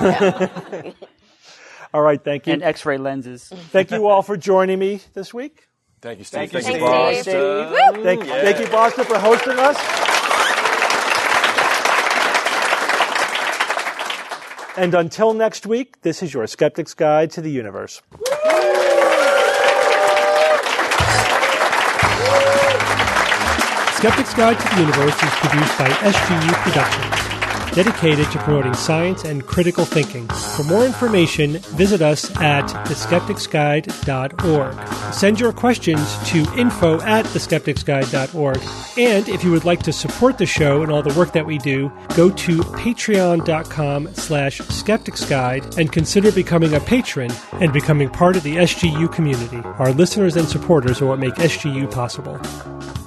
All right, thank you. And X-ray lenses. Thank you all for joining me this week. Thank you, Steve. Thank you, Thanks, Steve. Steve. Woo! Thank, thank you, Boston, for hosting us. And until next week, this is your Skeptic's Guide to the Universe. Skeptic's Guide to the Universe is produced by S G U Productions, dedicated to promoting science and critical thinking. For more information, visit us at the skeptics guide dot org. Send your questions to info at the skeptics guide dot org. And if you would like to support the show and all the work that we do, go to patreon.com slash skepticsguide and consider becoming a patron and becoming part of the S G U community. Our listeners and supporters are what make S G U possible.